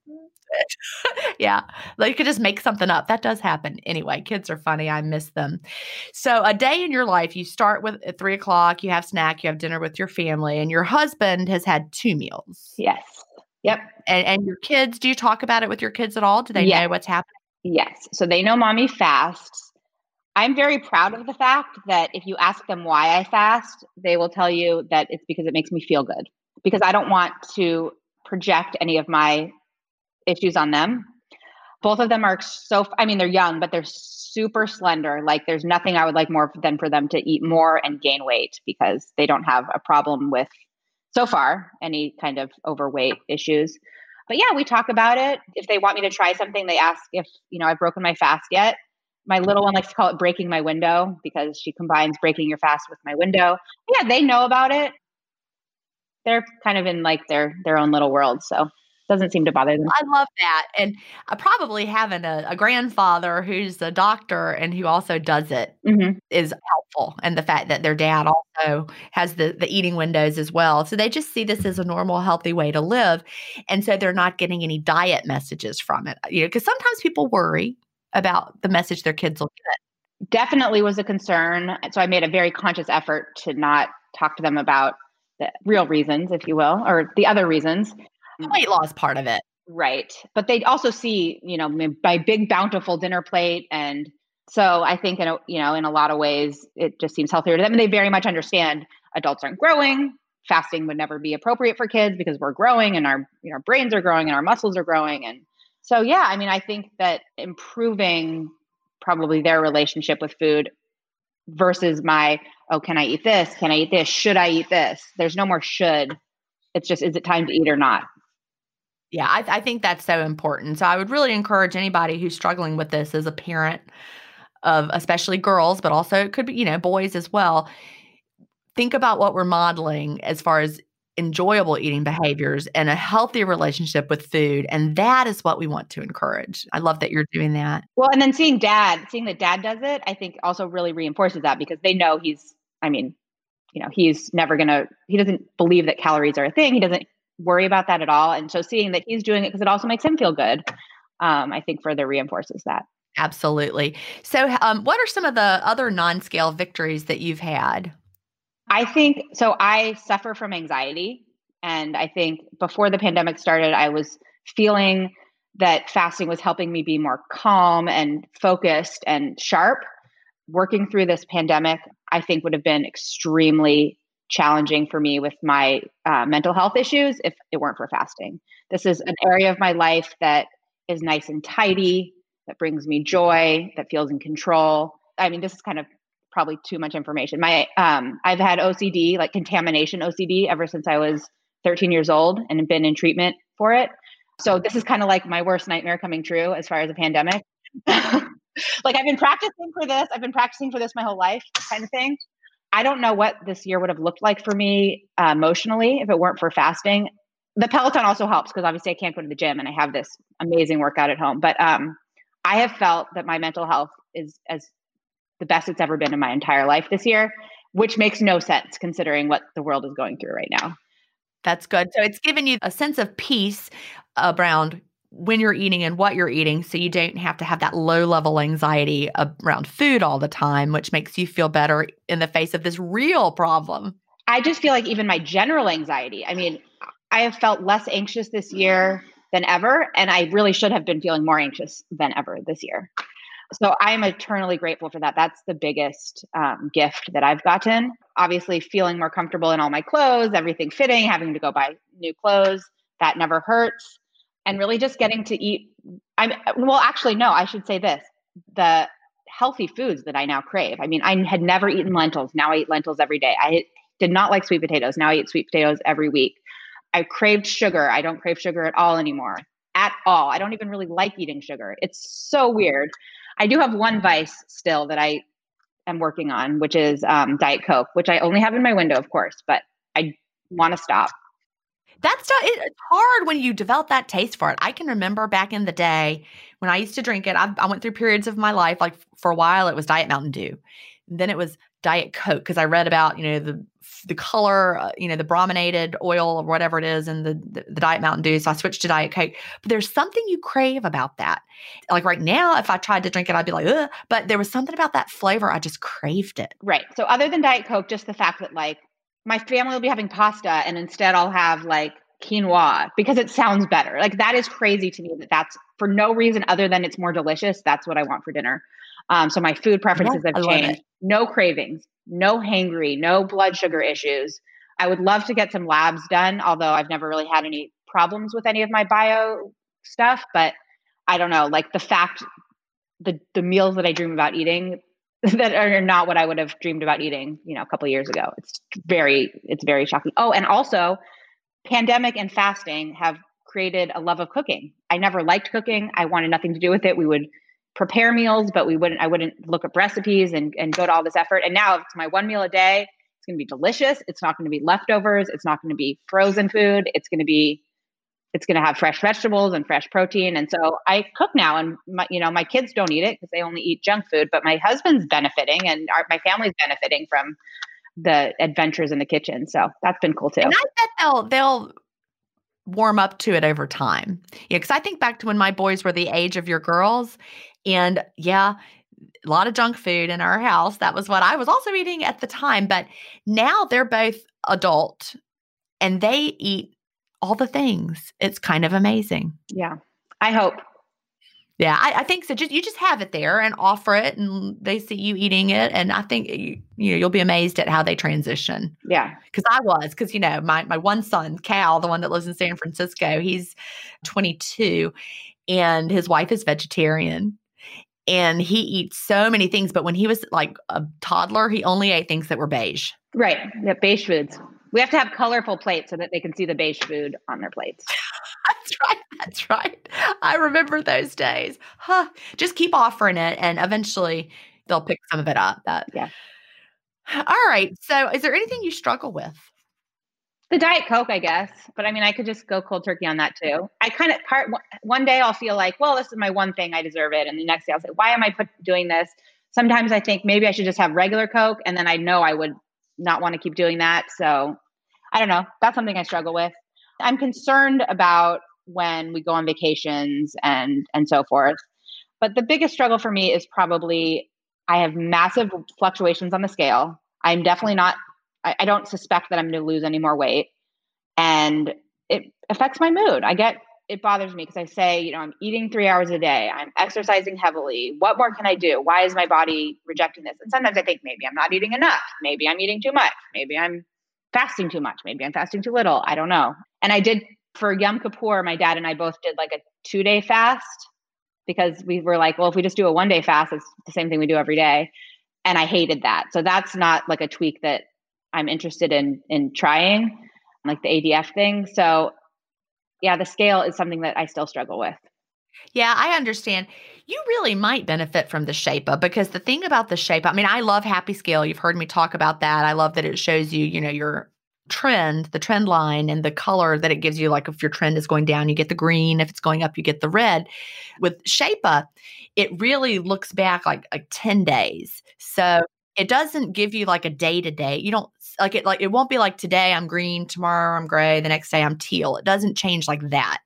Yeah. Like, you could just make something up. That does happen. Anyway, kids are funny. I miss them. So a day in your life, you start with at 3:00, you have snack, you have dinner with your family, and your husband has had 2 meals. Yes. Yep. And your kids, do you talk about it with your kids at all? Do they know what's happening? Yes. So they know mommy fasts. I'm very proud of the fact that if you ask them why I fast, they will tell you that it's because it makes me feel good, because I don't want to project any of my issues on them. Both of them are they're young, but they're super slender. Like, there's nothing I would like more than for them to eat more and gain weight, because they don't have a problem with, so far, any kind of overweight issues. But yeah, we talk about it. If they want me to try something, they ask if, I've broken my fast yet. My little one likes to call it breaking my window, because she combines breaking your fast with my window. Yeah, they know about it. They're kind of in like their own little world. So doesn't seem to bother them. I love that. And probably having a grandfather who's a doctor and who also does it is helpful. And the fact that their dad also has the eating windows as well. So they just see this as a normal, healthy way to live. And so they're not getting any diet messages from it. Because sometimes people worry about the message their kids will get. Definitely was a concern. So I made a very conscious effort to not talk to them about the real reasons, if you will, or the other reasons. Weight loss part of it. Right. But they also see, my big bountiful dinner plate. And so I think, in a lot of ways, it just seems healthier to them. And they very much understand adults aren't growing. Fasting would never be appropriate for kids, because we're growing and our brains are growing and our muscles are growing. And so, yeah, I think that improving probably their relationship with food versus my, oh, can I eat this? Can I eat this? Should I eat this? There's no more should. It's just, is it time to eat or not? Yeah, I think that's so important. So I would really encourage anybody who's struggling with this as a parent of especially girls, but also it could be, boys as well. Think about what we're modeling as far as enjoyable eating behaviors and a healthy relationship with food. And that is what we want to encourage. I love that you're doing that. Well, and then seeing that dad does it, I think also really reinforces that, because they know he's never he doesn't believe that calories are a thing. He doesn't worry about that at all. And so seeing that he's doing it because it also makes him feel good, I think further reinforces that. Absolutely. So what are some of the other non-scale victories that you've had? I think, so I suffer from anxiety. And I think before the pandemic started, I was feeling that fasting was helping me be more calm and focused and sharp. Working through this pandemic, I think would have been extremely challenging for me with my mental health issues if it weren't for fasting. This is an area of my life that is nice and tidy, that brings me joy, that feels in control. This is kind of probably too much information. I've had OCD, like contamination OCD, ever since I was 13 years old and have been in treatment for it. So this is kind of like my worst nightmare coming true as far as a pandemic. Like, I've been practicing for this. I've been practicing for this my whole life, kind of thing. I don't know what this year would have looked like for me emotionally if it weren't for fasting. The Peloton also helps, because obviously I can't go to the gym and I have this amazing workout at home. But I have felt that my mental health is as the best it's ever been in my entire life this year, which makes no sense considering what the world is going through right now. That's good. So it's given you a sense of peace around when you're eating and what you're eating so you don't have to have that low level anxiety around food all the time, which makes you feel better in the face of this real problem. I just feel like even my general anxiety, I mean, I have felt less anxious this year than ever, and I really should have been feeling more anxious than ever this year. So I'm eternally grateful for that. That's the biggest gift that I've gotten. Obviously, feeling more comfortable in all my clothes, everything fitting, having to go buy new clothes, that never hurts. And really just getting to eat. Actually, no, I should say this. The healthy foods that I now crave. I mean, I had never eaten lentils. Now I eat lentils every day. I did not like sweet potatoes. Now I eat sweet potatoes every week. I craved sugar. I don't crave sugar at all anymore. At all. I don't even really like eating sugar. It's so weird. I do have one vice still that I am working on, which is Diet Coke, which I only have in my window, of course, but I want to stop. It's hard when you develop that taste for it. I can remember back in the day when I used to drink it. I went through periods of my life, like for a while it was Diet Mountain Dew. Then it was Diet Coke because I read about, the color, the brominated oil or whatever it is in the Diet Mountain Dew. So I switched to Diet Coke. But there's something you crave about that. Like right now, if I tried to drink it, I'd be like, ugh. But there was something about that flavor. I just craved it. Right. So other than Diet Coke, just the fact that like my family will be having pasta and instead I'll have like quinoa because it sounds better. Like that is crazy to me that's for no reason other than it's more delicious. That's what I want for dinner. So my food preferences have changed. No cravings, no hangry, no blood sugar issues. I would love to get some labs done, although I've never really had any problems with any of my bio stuff. But I don't know, like the meals that I dream about eating that are not what I would have dreamed about eating, a couple of years ago. It's very shocking. Oh, and also pandemic and fasting have created a love of cooking. I never liked cooking. I wanted nothing to do with it. We would prepare meals, but I wouldn't look up recipes and go to all this effort. And now it's my one meal a day. It's going to be delicious. It's not going to be leftovers. It's not going to be frozen food. It's going to have fresh vegetables and fresh protein. And so I cook now and my kids don't eat it because they only eat junk food, but my husband's benefiting and my family's benefiting from the adventures in the kitchen. So that's been cool too. And I bet they'll warm up to it over time. Yeah. Cause I think back to when my boys were the age of your girls and a lot of junk food in our house. That was what I was also eating at the time. But now they're both adult and they eat all the things. It's kind of amazing. Yeah. I hope. Yeah, I think so. You just have it there and offer it, and they see you eating it, and I think you'll be amazed at how they transition. Yeah, because my one son, Cal, the one that lives in San Francisco, he's 22, and his wife is vegetarian, and he eats so many things. But when he was like a toddler, he only ate things that were beige. Right. Yeah, beige foods. We have to have colorful plates so that they can see the beige food on their plates. That's right. I remember those days. Just keep offering it and eventually they'll pick some of it up. Yeah. All right. So is there anything you struggle with? The Diet Coke, I guess. But I mean, I could just go cold turkey on that too. I kind of one day I'll feel like, well, this is my one thing. I deserve it. And the next day I'll say, why am I doing this? Sometimes I think maybe I should just have regular Coke. And then I know I would not want to keep doing that. So I don't know. That's something I struggle with. I'm concerned about when we go on vacations and so forth. But the biggest struggle for me is probably I have massive fluctuations on the scale. I'm definitely not, I don't suspect that I'm going to lose any more weight. And it affects my mood. It bothers me because I say, I'm eating 3 hours a day. I'm exercising heavily. What more can I do? Why is my body rejecting this? And sometimes I think maybe I'm not eating enough. Maybe I'm eating too much. Maybe I'm fasting too much. Maybe I'm fasting too little. I don't know. And I did for Yom Kippur, my dad and I both did like a 2-day fast because we were like, well, if we just do a 1-day fast, it's the same thing we do every day. And I hated that. So that's not like a tweak that I'm interested in trying, like the ADF thing. So yeah, the scale is something that I still struggle with. Yeah, I understand. You really might benefit from the Shape-Up because the thing about the Shape-Up, I mean, I love Happy Scale. You've heard me talk about that. I love that it shows you, your trend, the trend line and the color that it gives you. Like if your trend is going down, you get the green. If it's going up, you get the red. With Shape-Up, it really looks back like 10 days. So it doesn't give you like a day to day. You don't it won't be like today I'm green, tomorrow I'm gray, the next day I'm teal. It doesn't change like that.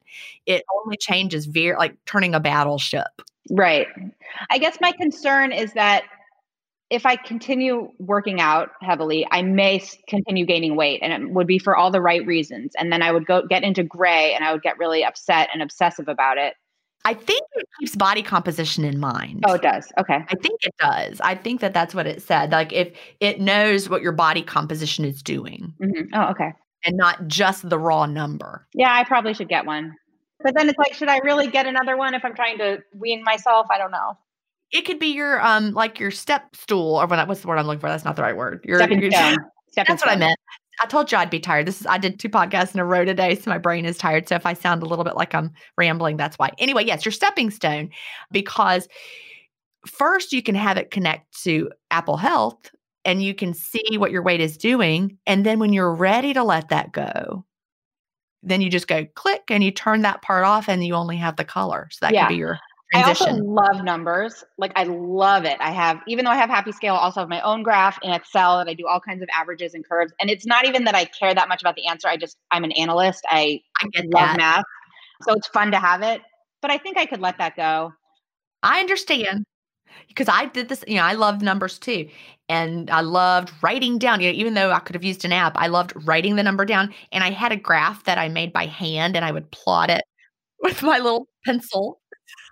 It only changes like turning a battleship. Right. I guess my concern is that if I continue working out heavily, I may continue gaining weight, and it would be for all the right reasons. And then I would get into gray, and I would get really upset and obsessive about it. I think it keeps body composition in mind. Oh, it does. Okay. I think it does. I think that's what it said. Like if it knows what your body composition is doing. Mm-hmm. Oh, okay. And not just the raw number. Yeah, I probably should get one. But then it's like, should I really get another one if I'm trying to wean myself? I don't know. It could be your like your step stool, or what's the word I'm looking for? That's not the right word. Stepping stone. That's what I meant. I told you I'd be tired. I did 2 podcasts in a row today, so my brain is tired. So if I sound a little bit like I'm rambling, that's why. Anyway, yes, your stepping stone, because first you can have it connect to Apple Health, and you can see what your weight is doing. And then when you're ready to let that go, then you just go click and you turn that part off, and you only have the color. So that could be your transition. I also love numbers. Like I love it. Even though I have Happy Scale, I also have my own graph in Excel, and I do all kinds of averages and curves. And it's not even that I care that much about the answer. I'm an analyst. I love math. So it's fun to have it, but I think I could let that go. I understand, because I did this, I love numbers too. And I loved writing down, even though I could have used an app, I loved writing the number down. And I had a graph that I made by hand, and I would plot it with my little pencil.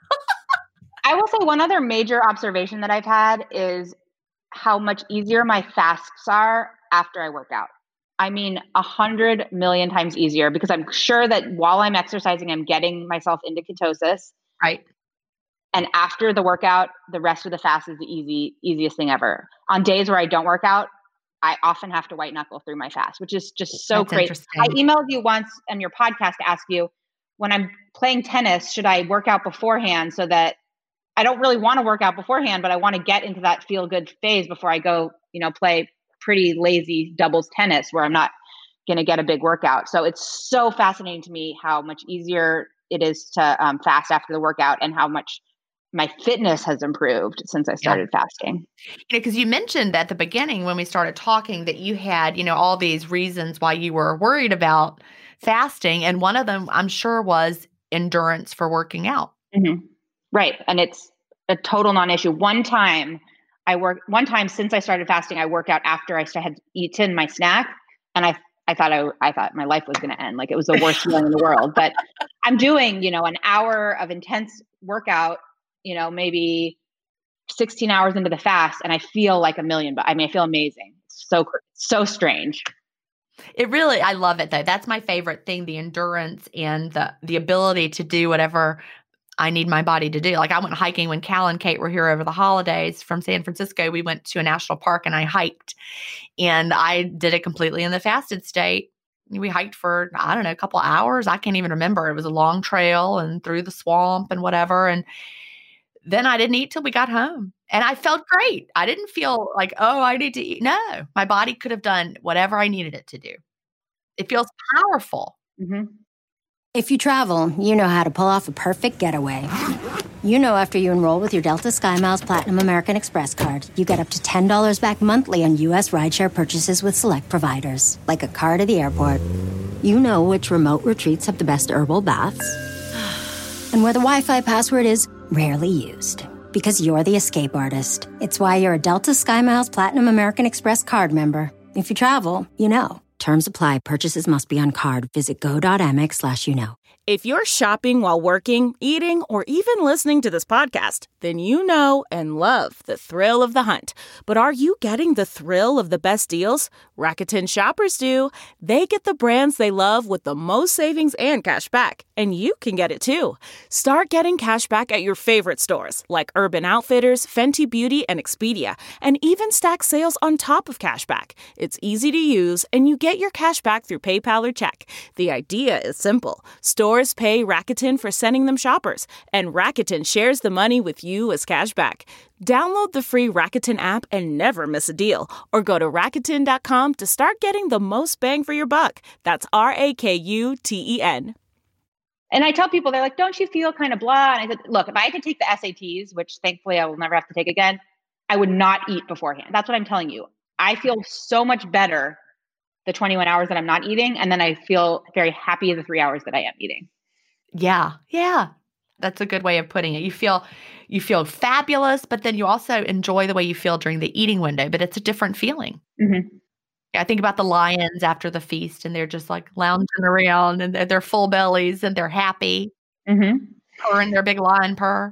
I will say one other major observation that I've had is how much easier my fasts are after I work out. I mean, 100 million times easier, because I'm sure that while I'm exercising, I'm getting myself into ketosis. Right. And after the workout, the rest of the fast is the easiest thing ever. On days where I don't work out, I often have to white knuckle through my fast, which is just so crazy. I emailed you once on your podcast to ask you, when I'm playing tennis, should I work out beforehand, so that I don't really want to work out beforehand, but I want to get into that feel good phase before I go, play pretty lazy doubles tennis where I'm not going to get a big workout. So it's so fascinating to me how much easier it is to fast after the workout, and how much my fitness has improved since I started fasting. Because you mentioned at the beginning when we started talking that you had, all these reasons why you were worried about fasting. And one of them, I'm sure, was endurance for working out. Mm-hmm. Right. And it's a total non-issue. One time since I started fasting, I worked out after I had eaten my snack, and I thought my life was going to end. Like it was the worst feeling in the world. But I'm doing, an hour of intense workout, maybe 16 hours into the fast, and I feel like a million. But I feel amazing. It's so strange. It really, I love it though. That's my favorite thing: the endurance and the ability to do whatever I need my body to do. Like I went hiking when Cal and Kate were here over the holidays from San Francisco. We went to a national park and I hiked, and I did it completely in the fasted state. We hiked for, I don't know, a couple hours. I can't even remember. It was a long trail and through the swamp and whatever. And then I didn't eat till we got home, and I felt great. I didn't feel like, oh, I need to eat. No, my body could have done whatever I needed it to do. It feels powerful. Mm-hmm. If you travel, you know how to pull off a perfect getaway. You know, after you enroll with your Delta SkyMiles Platinum American Express card, you get up to $10 back monthly on U.S. rideshare purchases with select providers, like a car to the airport. You know which remote retreats have the best herbal baths, and where the Wi-Fi password is rarely used, because you're the escape artist. It's why you're a Delta SkyMiles Platinum American Express card member. If you travel, you know. Terms apply. Purchases must be on card. Visit go.amex/you know. If you're shopping while working, eating, or even listening to this podcast, then you know and love the thrill of the hunt. But are you getting the thrill of the best deals? Rakuten shoppers do. They get the brands they love with the most savings and cash back. And you can get it too. Start getting cash back at your favorite stores like Urban Outfitters, Fenty Beauty, and Expedia. And even stack sales on top of cash back. It's easy to use, and you get your cash back through PayPal or check. The idea is simple. Stores pay Rakuten for sending them shoppers, and Rakuten shares the money with you as cash back. Download the free Rakuten app and never miss a deal, or go to Rakuten.com to start getting the most bang for your buck. That's Rakuten. And I tell people, they're like, don't you feel kind of blah? And I said, look, if I could take the SATs, which thankfully I will never have to take again, I would not eat beforehand. That's what I'm telling you. I feel so much better the 21 hours that I'm not eating. And then I feel very happy the 3 hours that I am eating. Yeah. Yeah. That's a good way of putting it. You feel fabulous, but then you also enjoy the way you feel during the eating window, but it's a different feeling. Mm-hmm. I think about the lions after the feast and they're just like lounging around and they're full bellies and they're happy, Mm-hmm. purring their big lion purr.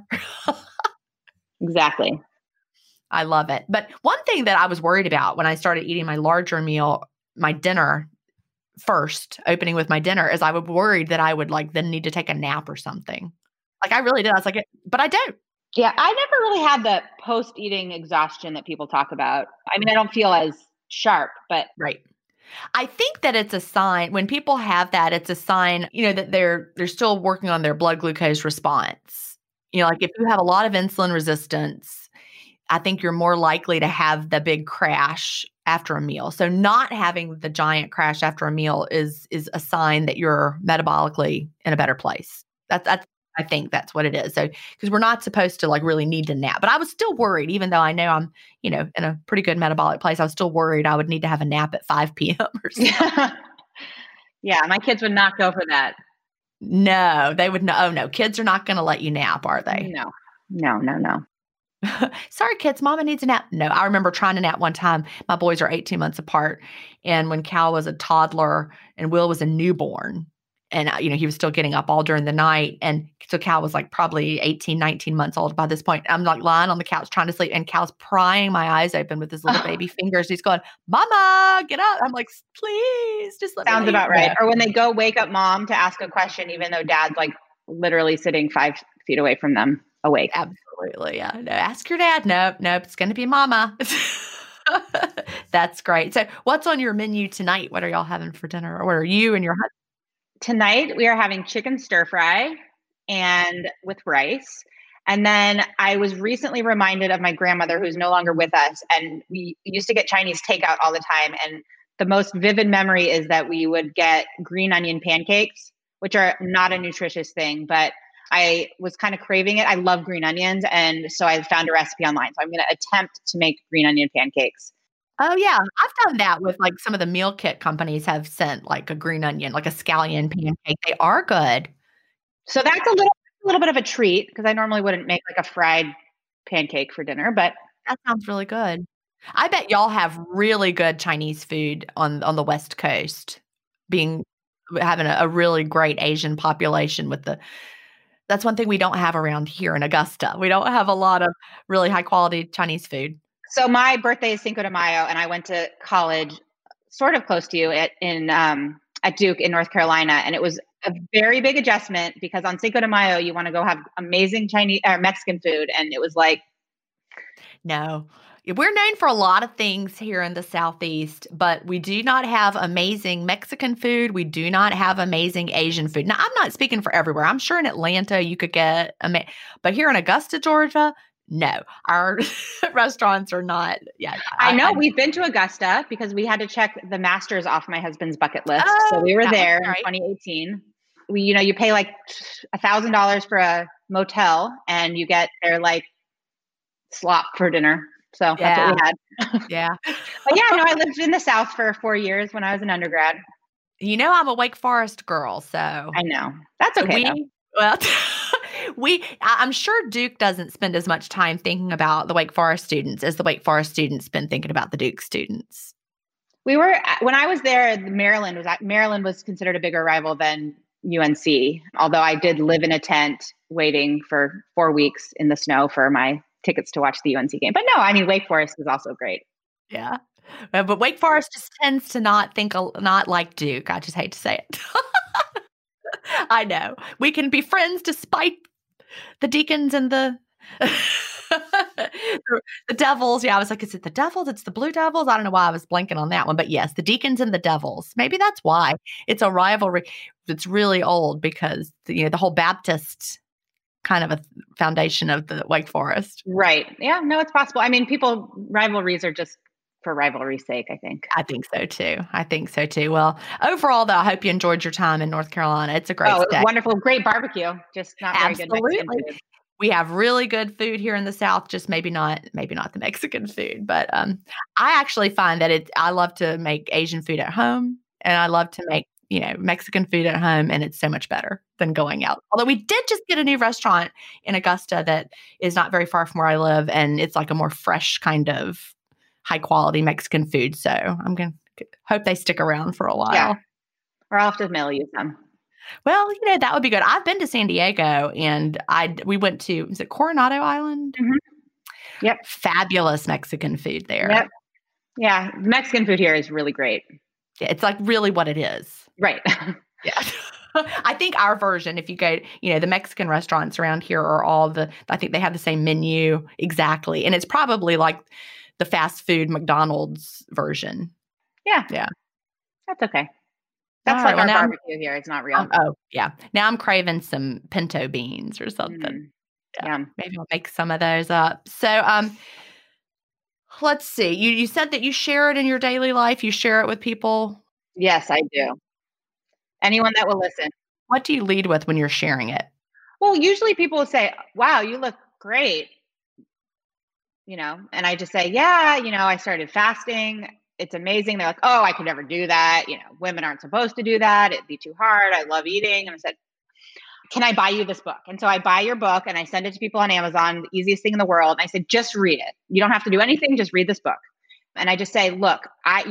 Exactly. I love it. But one thing that I was worried about when I started eating my larger meal, my dinner first, opening with my dinner, is I was worried that I would like then need to take a nap or something. Like I really did. I was like, but I don't. Yeah, I never really had the post-eating exhaustion that people talk about. I mean, I don't feel as sharp, but Right. I think that it's a sign when people have that, it's a sign, that they're still working on their blood glucose response. Like if you have a lot of insulin resistance, I think you're more likely to have the big crash after a meal. So not having the giant crash after a meal is a sign that you're metabolically in a better place. That's I think that's what it is. So because we're not supposed to like really need to nap, but I was still worried, even though I know I'm in a pretty good metabolic place. I was still worried I would need to have a nap at 5 p.m. or something. Yeah, my kids would not go for that. No, they would not. Oh no, kids are not going to let you nap, are they? No. Sorry, kids, mama needs a nap. No, I remember trying to nap one time. My boys are 18 months apart. And when Cal was a toddler and Will was a newborn, and, he was still getting up all during the night. And so Cal was like probably 18, 19 months old by this point. I'm like lying on the couch trying to sleep. And Cal's prying my eyes open with his little baby fingers. He's going, Mama, get up. I'm like, please, just let me. Sounds about right. Or when they go wake up mom to ask a question, even though dad's like literally sitting 5 feet away from them, awake. Absolutely. Yeah. No, ask your dad. Nope. It's going to be mama. That's great. So what's on your menu tonight? What are y'all having for dinner? Or what are you and your husband? Tonight we are having chicken stir fry and with rice. And then I was recently reminded of my grandmother who's no longer with us. And we used to get Chinese takeout all the time. And the most vivid memory is that we would get green onion pancakes, which are not a nutritious thing, but I was kind of craving it. I love green onions. And so I found a recipe online. So I'm going to attempt to make green onion pancakes. Oh, yeah. I've done that with like some of the meal kit companies have sent like a green onion, like a scallion pancake. They are good. So that's a little bit of a treat because I normally wouldn't make like a fried pancake for dinner, but that sounds really good. I bet y'all have really good Chinese food on the West Coast, having a really great Asian population that's one thing we don't have around here in Augusta. We don't have a lot of really high quality Chinese food. So my birthday is Cinco de Mayo, and I went to college sort of close to you at Duke in North Carolina. And it was a very big adjustment because on Cinco de Mayo, you want to go have amazing Chinese or Mexican food. And it was like, no, we're known for a lot of things here in the Southeast, but we do not have amazing Mexican food. We do not have amazing Asian food. Now, I'm not speaking for everywhere. I'm sure in Atlanta you could get, but here in Augusta, Georgia, no, our restaurants are not. Yeah, I know we've been to Augusta because we had to check the Masters off my husband's bucket list. So we were there in 2018. You pay like $1,000 for a motel and you get their like slop for dinner. So that's what we had. Yeah. But yeah, no, I lived in the South for 4 years when I was an undergrad. I'm a Wake Forest girl, so I know that's okay. I'm sure Duke doesn't spend as much time thinking about the Wake Forest students as the Wake Forest students spend thinking about the Duke students. When I was there, Maryland was considered a bigger rival than UNC, although I did live in a tent waiting for 4 weeks in the snow for my tickets to watch the UNC game. But no, I mean, Wake Forest is also great. Yeah. But Wake Forest just tends to not like Duke. I just hate to say it. I know. We can be friends despite the Deacons and the Devils. Yeah, I was like, is it the Devils? It's the Blue Devils? I don't know why I was blanking on that one. But yes, the Deacons and the Devils. Maybe that's why. It's a rivalry. It's really old because, the whole Baptist kind of a foundation of the Wake Forest. Right. Yeah, no, it's possible. I mean, rivalries are just for rivalry's sake, I think. I think so too. Well, overall, though, I hope you enjoyed your time in North Carolina. It's a great state. Wonderful. Great barbecue. Just not very good Mexican food. We have really good food here in the South, just maybe not the Mexican food. But I actually find that I love to make Asian food at home, and I love to make Mexican food at home, and it's so much better than going out. Although we did just get a new restaurant in Augusta that is not very far from where I live, and it's like a more fresh kind of high quality Mexican food. So I'm going to hope they stick around for a while. Yeah. Or I'll have to mail you some. Well, that would be good. I've been to San Diego, and we went to, is it Coronado Island? Mm-hmm. Yep. Fabulous Mexican food there. Yep. Yeah. Mexican food here is really great. Yeah, it's like really what it is. Right. Yeah. I think our version, if you go, the Mexican restaurants around here are I think they have the same menu exactly. And it's probably like the fast food McDonald's version. Yeah. Yeah. That's okay. That's our barbecue here. It's not real. Yeah. Now I'm craving some pinto beans or something. Yeah. Maybe I'll make some of those up. So, let's see. You said that you share it in your daily life. You share it with people. Yes, I do. Anyone that will listen. What do you lead with when you're sharing it? Well, usually people will say, wow, you look great. And I just say, yeah, I started fasting. It's amazing. They're like, oh, I could never do that. Women aren't supposed to do that. It'd be too hard. I love eating. And I said, can I buy you this book? And so I buy your book and I send it to people on Amazon, the easiest thing in the world. And I said, just read it. You don't have to do anything. Just read this book. And I just say, look, I've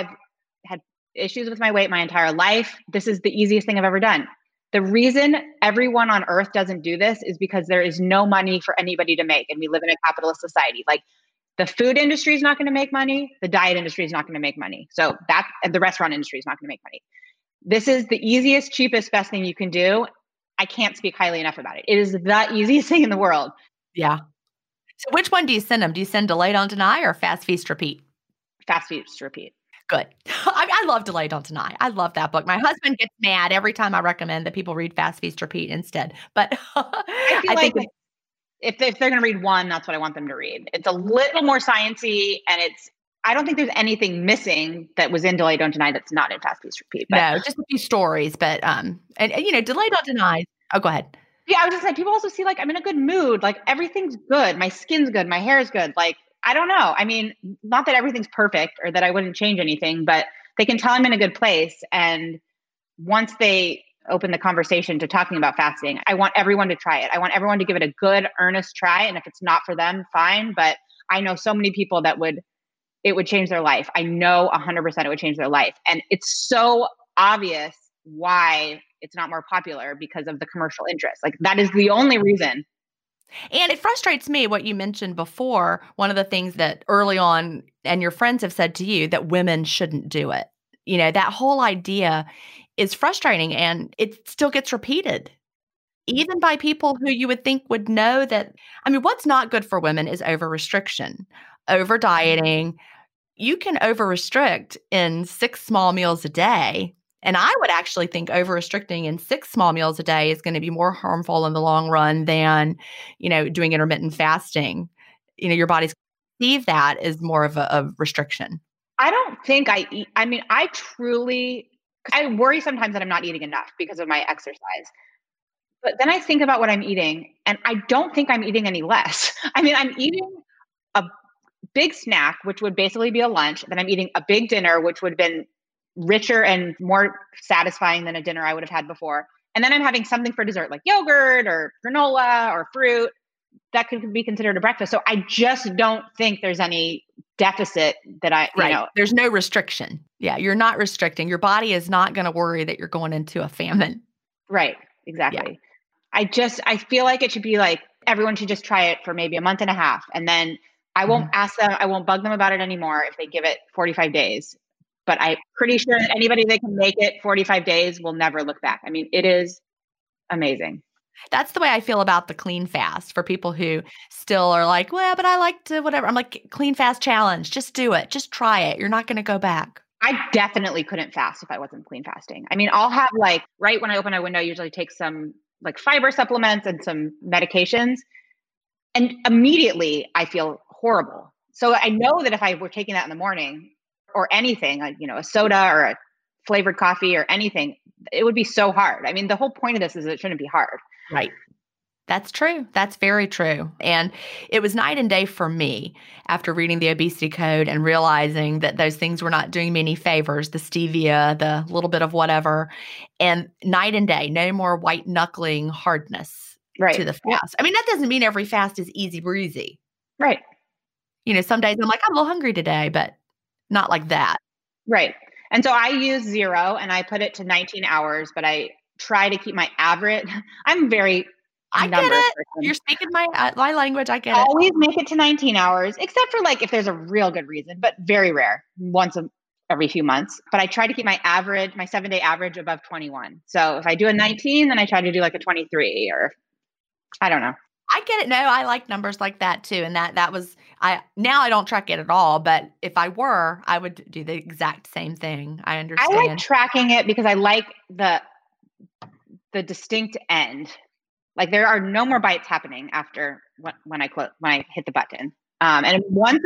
had issues with my weight my entire life. This is the easiest thing I've ever done. The reason everyone on earth doesn't do this is because there is no money for anybody to make. And we live in a capitalist society. Like the food industry is not going to make money. The diet industry is not going to make money. So the restaurant industry is not going to make money. This is the easiest, cheapest, best thing you can do. I can't speak highly enough about it. It is the easiest thing in the world. Yeah. So which one do you send them? Do you send Delay Don't Deny or Fast Feast Repeat? Fast Feast Repeat. Good. I love Delay Don't Deny. I love that book. My husband gets mad every time I recommend that people read Fast Feast Repeat instead. But I think if they're going to read one, that's what I want them to read. It's a little more sciencey, and I don't think there's anything missing that was in Delay Don't Deny that's not in Fast Feast Repeat. No, just a few stories. But and Delay Don't Deny. Oh, go ahead. Yeah, I was just like, people also see like I'm in a good mood. Like everything's good. My skin's good. My hair is good. Like I don't know. I mean, not that everything's perfect or that I wouldn't change anything, but they can tell I'm in a good place. And once they open the conversation to talking about fasting, I want everyone to try it. I want everyone to give it a good, earnest try. And if it's not for them, fine. But I know so many people that it would change their life. I know 100% it would change their life. And it's so obvious why it's not more popular because of the commercial interest. Like that is the only reason. And it frustrates me what you mentioned before. One of the things that early on, and your friends have said to you, that women shouldn't do it. That whole idea is frustrating, and it still gets repeated, even by people who you would think would know that. I mean, what's not good for women is over restriction, over dieting. You can over restrict in 6 small meals a day. And I would actually think over-restricting in 6 small meals a day is going to be more harmful in the long run than, doing intermittent fasting. Your body's perceive that as more of a restriction. I don't think I eat. I mean, I worry sometimes that I'm not eating enough because of my exercise. But then I think about what I'm eating, and I don't think I'm eating any less. I mean, I'm eating a big snack, which would basically be a lunch. Then I'm eating a big dinner, which would have been richer and more satisfying than a dinner I would have had before. And then I'm having something for dessert like yogurt or granola or fruit that could be considered a breakfast. So I just don't think there's any deficit that There's no restriction. Yeah. You're not restricting. Your body is not going to worry that you're going into a famine. Right. Exactly. Yeah. I feel like it should be like everyone should just try it for maybe a month and a half. And then I won't ask them, I won't bug them about it anymore if they give it 45 days. But I'm pretty sure that anybody that can make it 45 days will never look back. I mean, it is amazing. That's the way I feel about the clean fast for people who still are like, well, but I like to whatever. I'm like, clean fast challenge. Just do it. Just try it. You're not going to go back. I definitely couldn't fast if I wasn't clean fasting. I mean, I'll have like right when I open my window, I usually take some like fiber supplements and some medications. And immediately I feel horrible. So I know that if I were taking that in the morning, or anything like, a soda or a flavored coffee or anything, it would be so hard. I mean, the whole point of this is it shouldn't be hard. Right. That's true. That's very true. And it was night and day for me after reading the obesity code and realizing that those things were not doing me any favors, the stevia, the little bit of whatever, and night and day, no more white knuckling hardness to the fast. I mean, that doesn't mean every fast is easy breezy. Right. Some days I'm like, I'm a little hungry today, but not like that. Right. And so I use 0 and I put it to 19 hours, but I try to keep my average. I'm very I get it. Person. You're speaking my language. I get it. Always make it to 19 hours, except for if there's a real good reason, but very rare, once every few months. But I try to keep my 7-day average above 21. So if I do a 19, then I try to do a 23 or I don't know. I get it. No, I like numbers like that too. And that was, now I don't track it at all, but if I were, I would do the exact same thing. I understand. I like tracking it because I like the distinct end. There are no more bites happening after when I hit the button. And once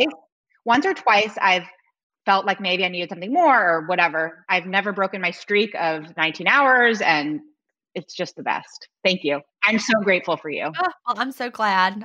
or twice, I've felt like maybe I needed something more or whatever. I've never broken my streak of 19 hours, and it's just the best. Thank you. I'm so grateful for you. Oh, well, I'm so glad.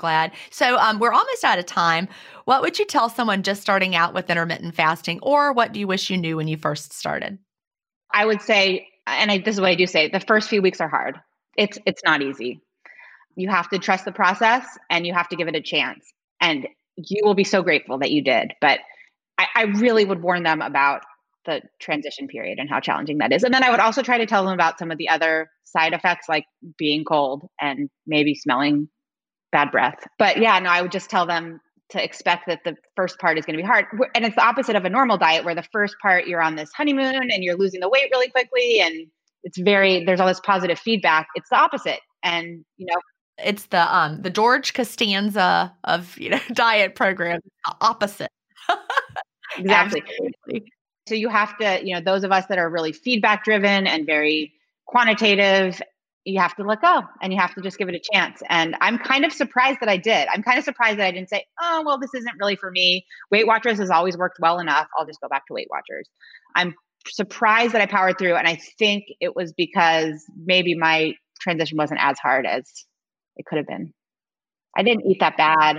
So we're almost out of time. What would you tell someone just starting out with intermittent fasting, or what do you wish you knew when you first started? I would say, and this is what I do say, the first few weeks are hard. It's not easy. You have to trust the process and you have to give it a chance. And you will be so grateful that you did. But I really would warn them about the transition period and how challenging that is. And then I would also try to tell them about some of the other side effects, like being cold and maybe smelling bad breath. But yeah, no, I would just tell them to expect that the first part is going to be hard. And it's the opposite of a normal diet where the first part you're on this honeymoon and you're losing the weight really quickly and there's all this positive feedback. It's the opposite. And, it's the George Costanza of, diet program, opposite. Exactly. Absolutely. So you have to, those of us that are really feedback driven and very quantitative, you have to let go and you have to just give it a chance. And I'm kind of surprised that I did. I'm kind of surprised that I didn't say, oh, well, this isn't really for me. Weight Watchers has always worked well enough. I'll just go back to Weight Watchers. I'm surprised that I powered through. And I think it was because maybe my transition wasn't as hard as it could have been. I didn't eat that bad.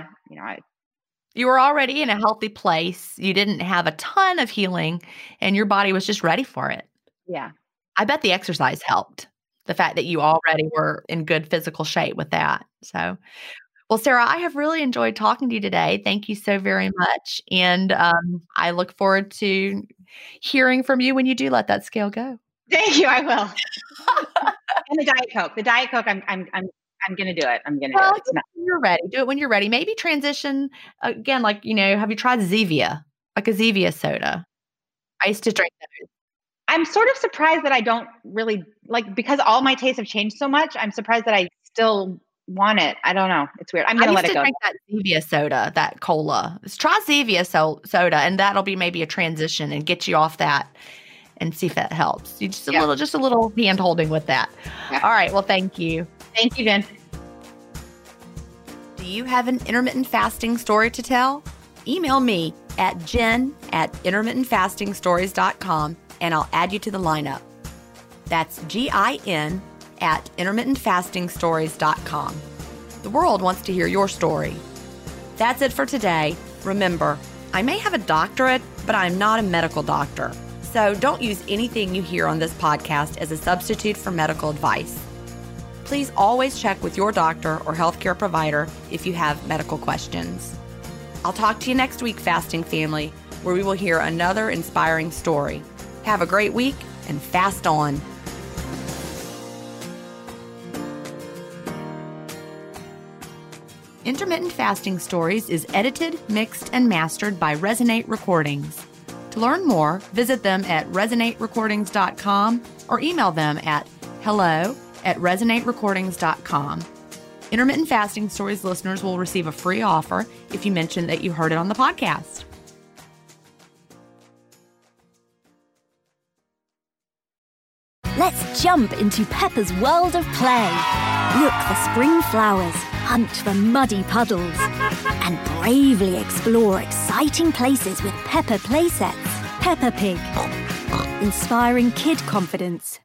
You were already in a healthy place. You didn't have a ton of healing and your body was just ready for it. Yeah. I bet the exercise helped. The fact that you already were in good physical shape with that. So, well, Sarah, I have really enjoyed talking to you today. Thank you so very much. And I look forward to hearing from you when you do let that scale go. Thank you. I will. And the Diet Coke. The Diet Coke, I'm going to do it. I'm going to do it. When you're ready. Do it when you're ready. Maybe transition again, have you tried Zevia? Like a Zevia soda? I used to drink those. I'm sort of surprised that I don't really because all my tastes have changed so much. I'm surprised that I still want it. I don't know. It's weird. I'm going to let it go. I used to drink that Zevia soda, that cola. Try Zevia soda, and that'll be maybe a transition and get you off that and see if that helps. You just a little hand holding with that. Yeah. All right. Well, thank you. Thank you, Jen. Do you have an intermittent fasting story to tell? Email me at jen@intermittentfastingstories.com and I'll add you to the lineup. That's GIN@intermittentfastingstories.com. The world wants to hear your story. That's it for today. Remember, I may have a doctorate, but I'm not a medical doctor. So don't use anything you hear on this podcast as a substitute for medical advice. Please always check with your doctor or healthcare provider if you have medical questions. I'll talk to you next week, Fasting Family, where we will hear another inspiring story. Have a great week and fast on. Intermittent Fasting Stories is edited, mixed, and mastered by Resonate Recordings. To learn more, visit them at resonaterecordings.com or email them at hello@resonaterecordings.com. Intermittent Fasting Stories listeners will receive a free offer if you mention that you heard it on the podcast. Let's jump into Peppa's world of play. Look for spring flowers, hunt for muddy puddles, and bravely explore exciting places with Peppa playsets. Peppa Pig, inspiring kid confidence.